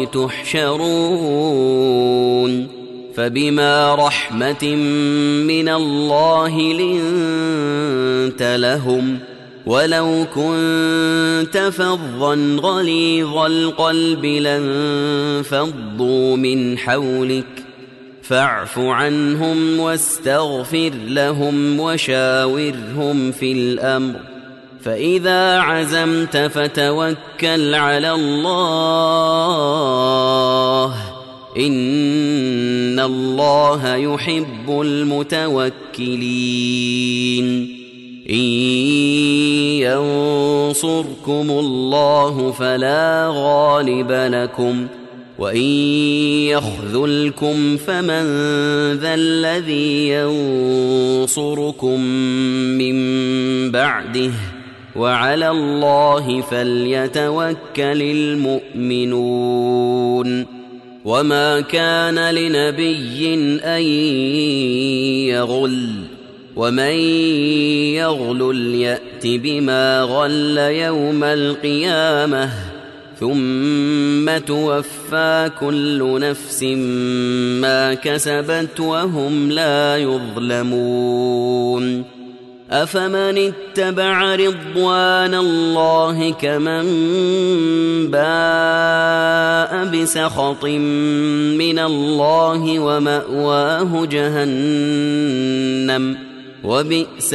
تحشرون فبما رحمة من الله لنت لهم ولو كنت فظا غليظ القلب لانفضوا من حولك فاعف عنهم واستغفر لهم وشاورهم في الأمر فإذا عزمت فتوكل على الله إن الله يحب المتوكلين إن ينصركم الله فلا غالب لكم وإن يخذلكم فمن ذا الذي ينصركم من بعده وعلى الله فليتوكل المؤمنون وما كان لنبي أن يغل ومن يغلل يأت بما غل يوم القيامة ثم توفى كل نفس ما كسبت وهم لا يظلمون أفمن اتبع رضوان الله كمن باء بسخط من الله ومأواه جهنم وبئس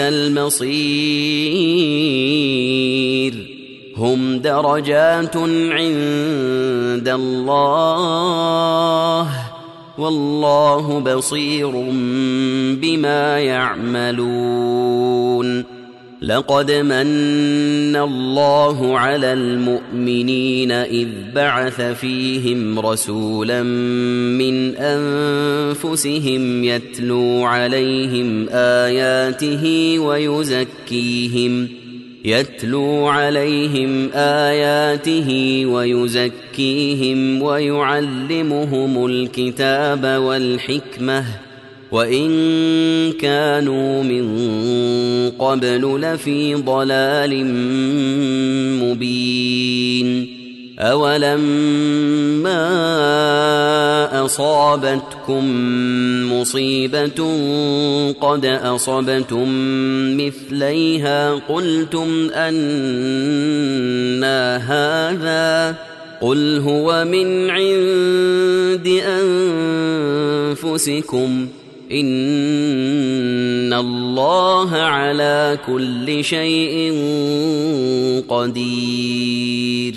المصير هم درجات عند الله والله بصير بما يعملون لقد من الله على المؤمنين إذ بعث فيهم رسولا من أنفسهم يتلو عليهم آياته ويزكيهم يتلو عليهم آياته ويزكيهم ويعلمهم الكتاب والحكمة وإن كانوا من قبل لفي ضلال مبين أولما أصابتكم مصيبة قد أصبتم مثليها قلتم أنى هذا قل هو من عند أنفسكم إن الله على كل شيء قدير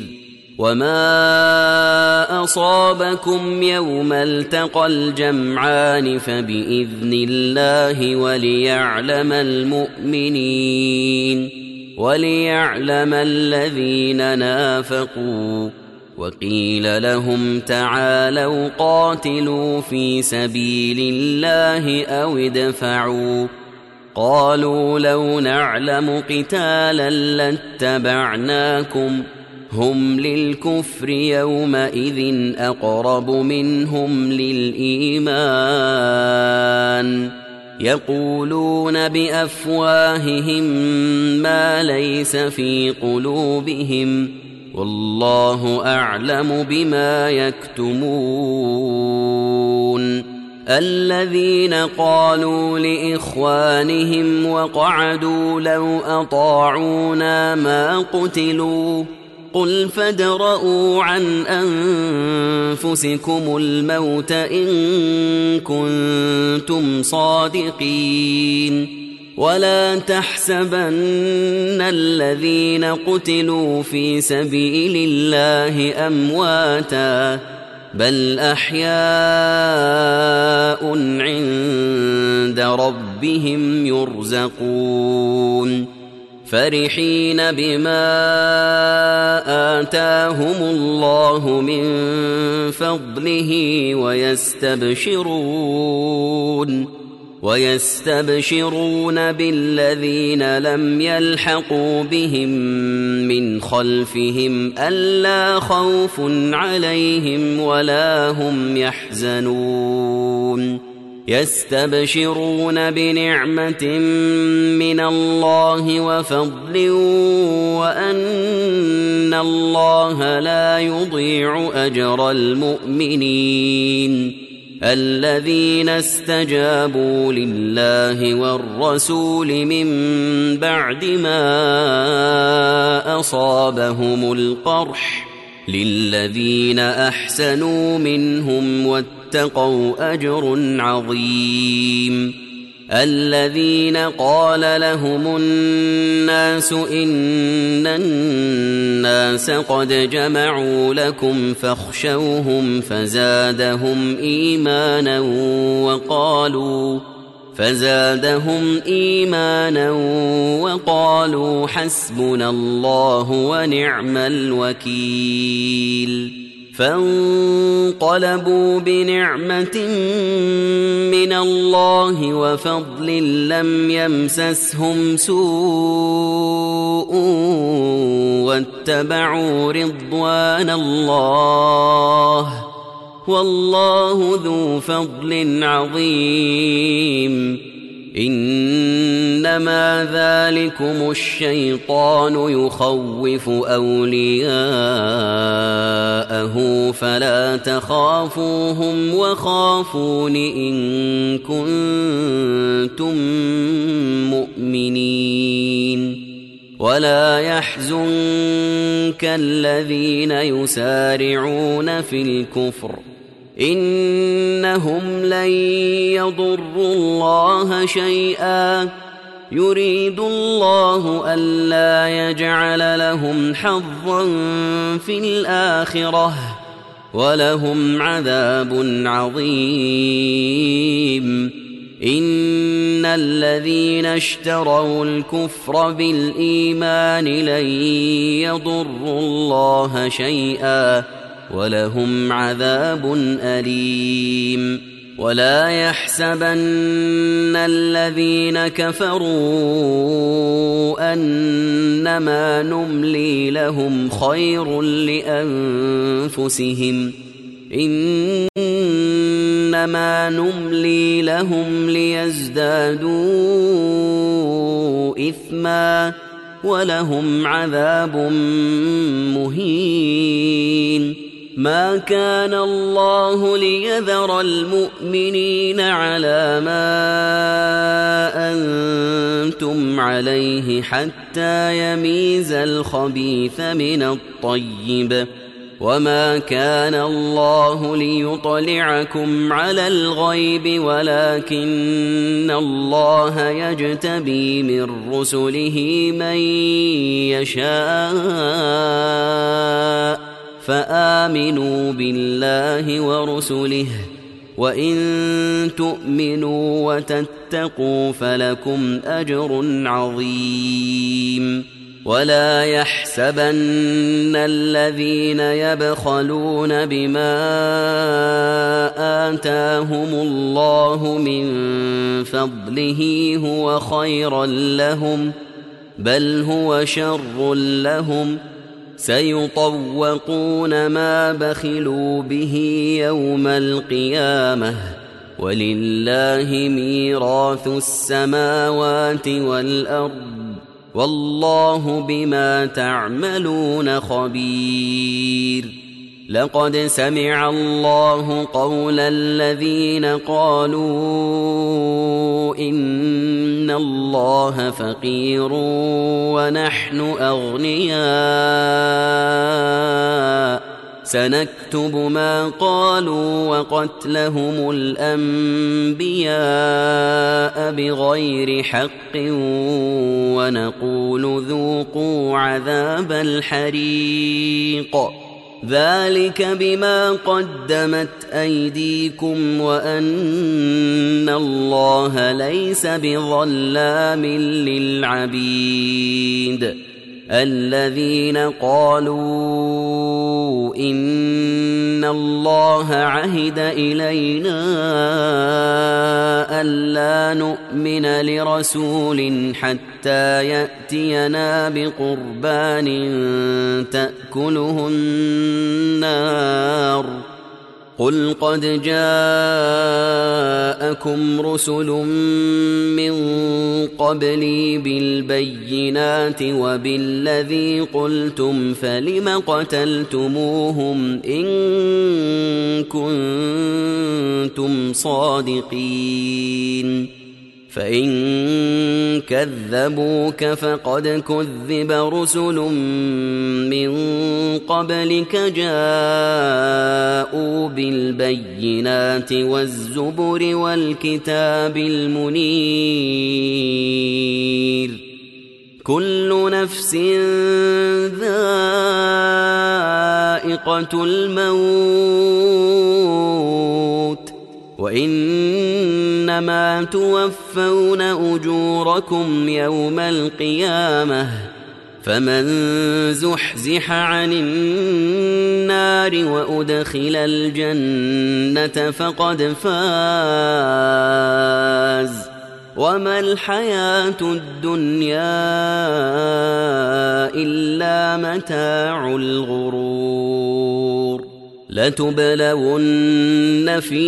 وما أصابكم يوم التقى الجمعان فبإذن الله وليعلم المؤمنين وليعلم الذين نافقوا وقيل لهم تعالوا قاتلوا في سبيل الله أو ادفعوا قالوا لو نعلم قتالا لاتبعناكم هم للكفر يومئذ أقرب منهم للإيمان يقولون بأفواههم ما ليس في قلوبهم والله أعلم بما يكتمون الذين قالوا لإخوانهم وقعدوا لو أطاعونا ما قتلوا قل فادرءوا عن أنفسكم الموت إن كنتم صادقين ولا تحسبن الذين قتلوا في سبيل الله أمواتا بل أحياء عند ربهم يرزقون فرحين بما آتاهم الله من فضله ويستبشرون ويستبشرون بالذين لم يلحقوا بهم من خلفهم ألا خوف عليهم ولا هم يحزنون يستبشرون بنعمة من الله وفضل وأن الله لا يضيع أجر المؤمنين الذين استجابوا لله والرسول من بعد ما أصابهم القرح للذين أحسنوا منهم واتقوا أجر عظيم الذين قال لهم الناس إن الناس قد جمعوا لكم فاخشوهم فزادهم إيمانا وقالوا فزادهم إيمانا وقالوا حسبنا الله ونعم الوكيل فانقلبوا بنعمة من الله وفضل لم يمسسهم سوء واتبعوا رضوان الله والله ذو فضل عظيم إنما ذلكم الشيطان يخوف أولياءه فلا تخافوهم وخافون إن كنتم مؤمنين ولا يحزنك الذين يسارعون في الكفر إنهم لن يضروا الله شيئا يريد الله ألا يجعل لهم حظا في الآخرة ولهم عذاب عظيم إن الذين اشتروا الكفر بالإيمان لن يضروا الله شيئا ولهم عذاب أليم ولا يحسبن الذين كفروا أنما نملي لهم خير لأنفسهم إنما نملي لهم ليزدادوا إثما ولهم عذاب مهين ما كان الله ليذر المؤمنين على ما أنتم عليه حتى يميز الخبيث من الطيب وما كان الله ليطلعكم على الغيب ولكن الله يجتبي من رسله من يشاء فآمنوا بالله ورسله وإن تؤمنوا وتتقوا فلكم أجر عظيم ولا يحسبن الذين يبخلون بما آتاهم الله من فضله هو خيرا لهم بل هو شر لهم سيطوقون ما بخلوا به يوم القيامة ولله ميراث السماوات والأرض والله بما تعملون خبير لقد سمع الله قول الذين قالوا إن الله فقير ونحن أغنياء سنكتب ما قالوا وقتلهم الأنبياء بغير حق ونقول ذوقوا عذاب الحريق ذلك بما قدمت أيديكم وأن الله ليس بظلام للعبيد الذين قالوا إن الله عهد إلينا ألا نؤمن لرسول حتى يأتينا بقربان تأكله النار قل قد جاءكم رسل من قبلي بالبينات وبالذي قلتم فلم قتلتموهم إن كنتم صادقين فإن كذبوك فقد كذب رسل من قبلك جاءوا بالبينات والزبر والكتاب المنير كل نفس ذائقة الموت وإنما توفون أجوركم يوم القيامة فمن زحزح عن النار وأدخل الجنة فقد فاز وما الحياة الدنيا إلا متاع الغرور لتبلون في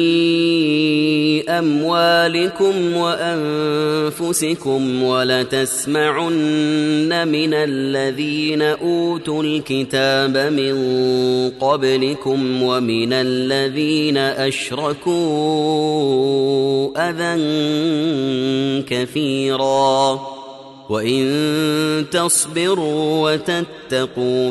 أموالكم وأنفسكم ولتسمعن من الذين أوتوا الكتاب من قبلكم ومن الذين أشركوا أذى كثيرا وإن تصبروا وتتقوا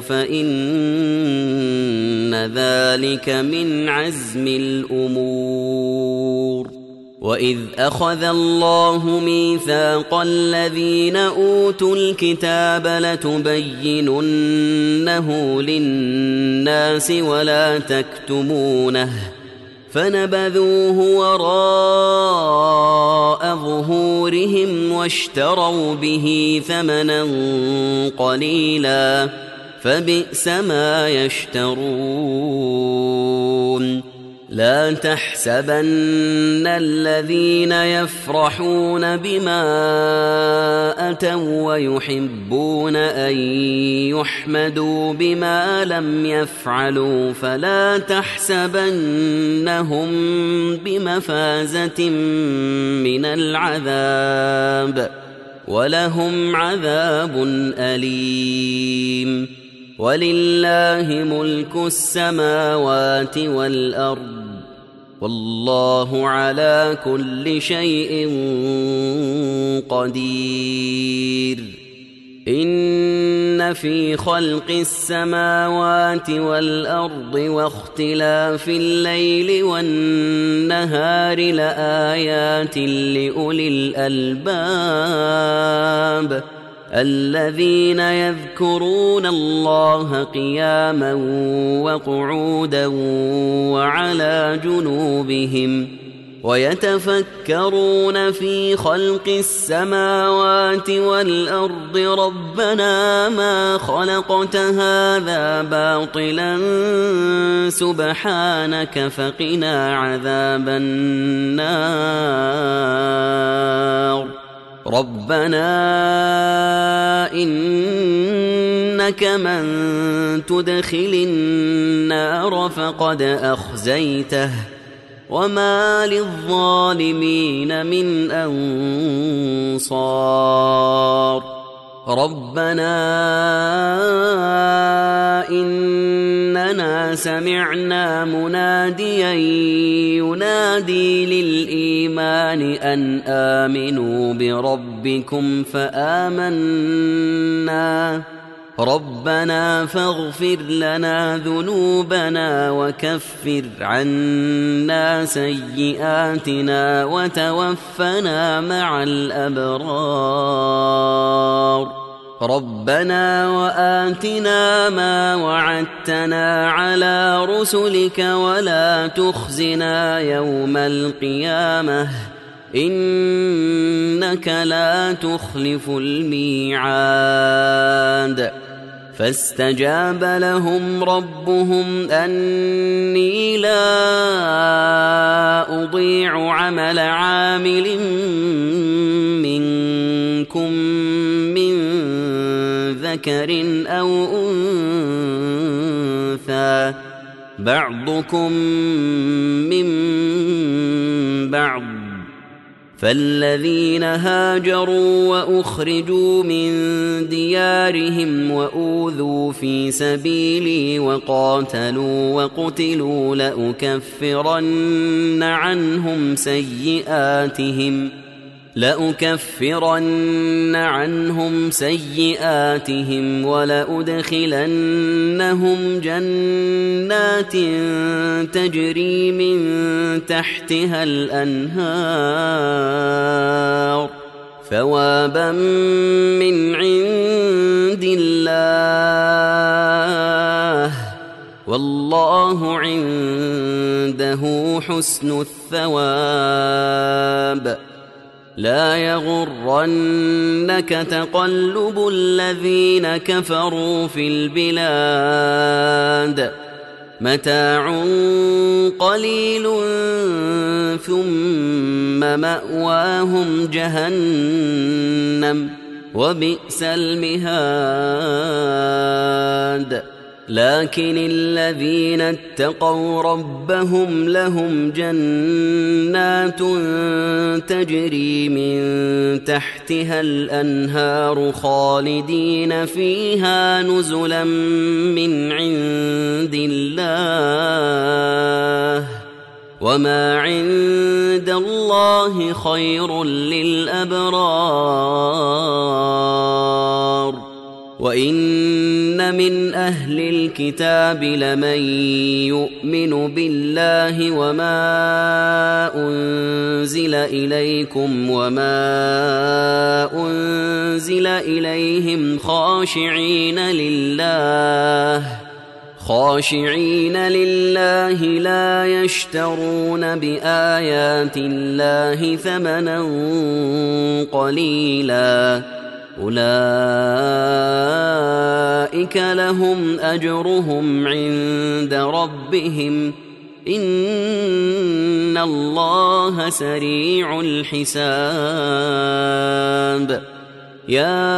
فإن ذلك من عزم الأمور وإذ أخذ الله ميثاق الذين أوتوا الكتاب لتبيننه للناس ولا تكتمونه فنبذوه وراء ظهورهم واشتروا به ثمنا قليلا فبئس ما يشترون لا تحسبن الذين يفرحون بما أتوا ويحبون أن يحمدوا بما لم يفعلوا فلا تحسبنهم بمفازة من العذاب ولهم عذاب أليم ولله ملك السماوات والأرض والله على كل شيء قدير إن في خلق السماوات والأرض واختلاف الليل والنهار لآيات لأولي الألباب الذين يذكرون الله قياما وقعودا وعلى جنوبهم ويتفكرون في خلق السماوات والأرض ربنا ما خلقت هذا باطلا سبحانك فقنا عذاب النار ربنا إنك من تدخل النار فقد أخزيته وما للظالمين من أنصار ربنا إننا سمعنا مناديا ينادي للإيمان أن آمنوا بربكم فآمنا ربنا فاغفر لنا ذنوبنا وكفر عنا سيئاتنا وتوفنا مع الأبرار ربنا وآتنا ما وعدتنا على رسلك ولا تخزنا يوم القيامة إنك لا تخلف الميعاد فاستجاب لهم ربهم أني لا أضيع عمل عامل منكم من ذكر أو أنثى بعضكم من بعض فالذين هاجروا وأخرجوا من ديارهم وأوذوا في سبيلي وقاتلوا وقتلوا لأكفرن عنهم سيئاتهم لأكفرن عنهم سيئاتهم ولأدخلنهم جنات تجري من تحتها الأنهار ثوابا من عند الله والله عنده حسن الثواب لا يغرنك تقلب الذين كفروا في البلاد متاع قليل ثم مأواهم جهنم وبئس المهاد لكن الذين اتقوا ربهم لهم جنات تجري من تحتها الأنهار خالدين فيها نزلا من عند الله وما عند الله خير للأبرار وإن من أهل الكتاب لمن يؤمن بالله وما أنزل إليكم وما أنزل إليهم خاشعين لله خاشعين لله لا يشترون بآيات الله ثمنا قليلا أولئك لهم أجرهم عند ربهم إن الله سريع الحساب يا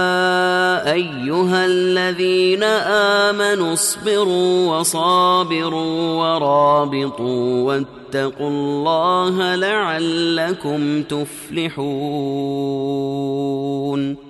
أيها الذين آمنوا اصبروا وصابروا ورابطوا واتقوا الله لعلكم تفلحون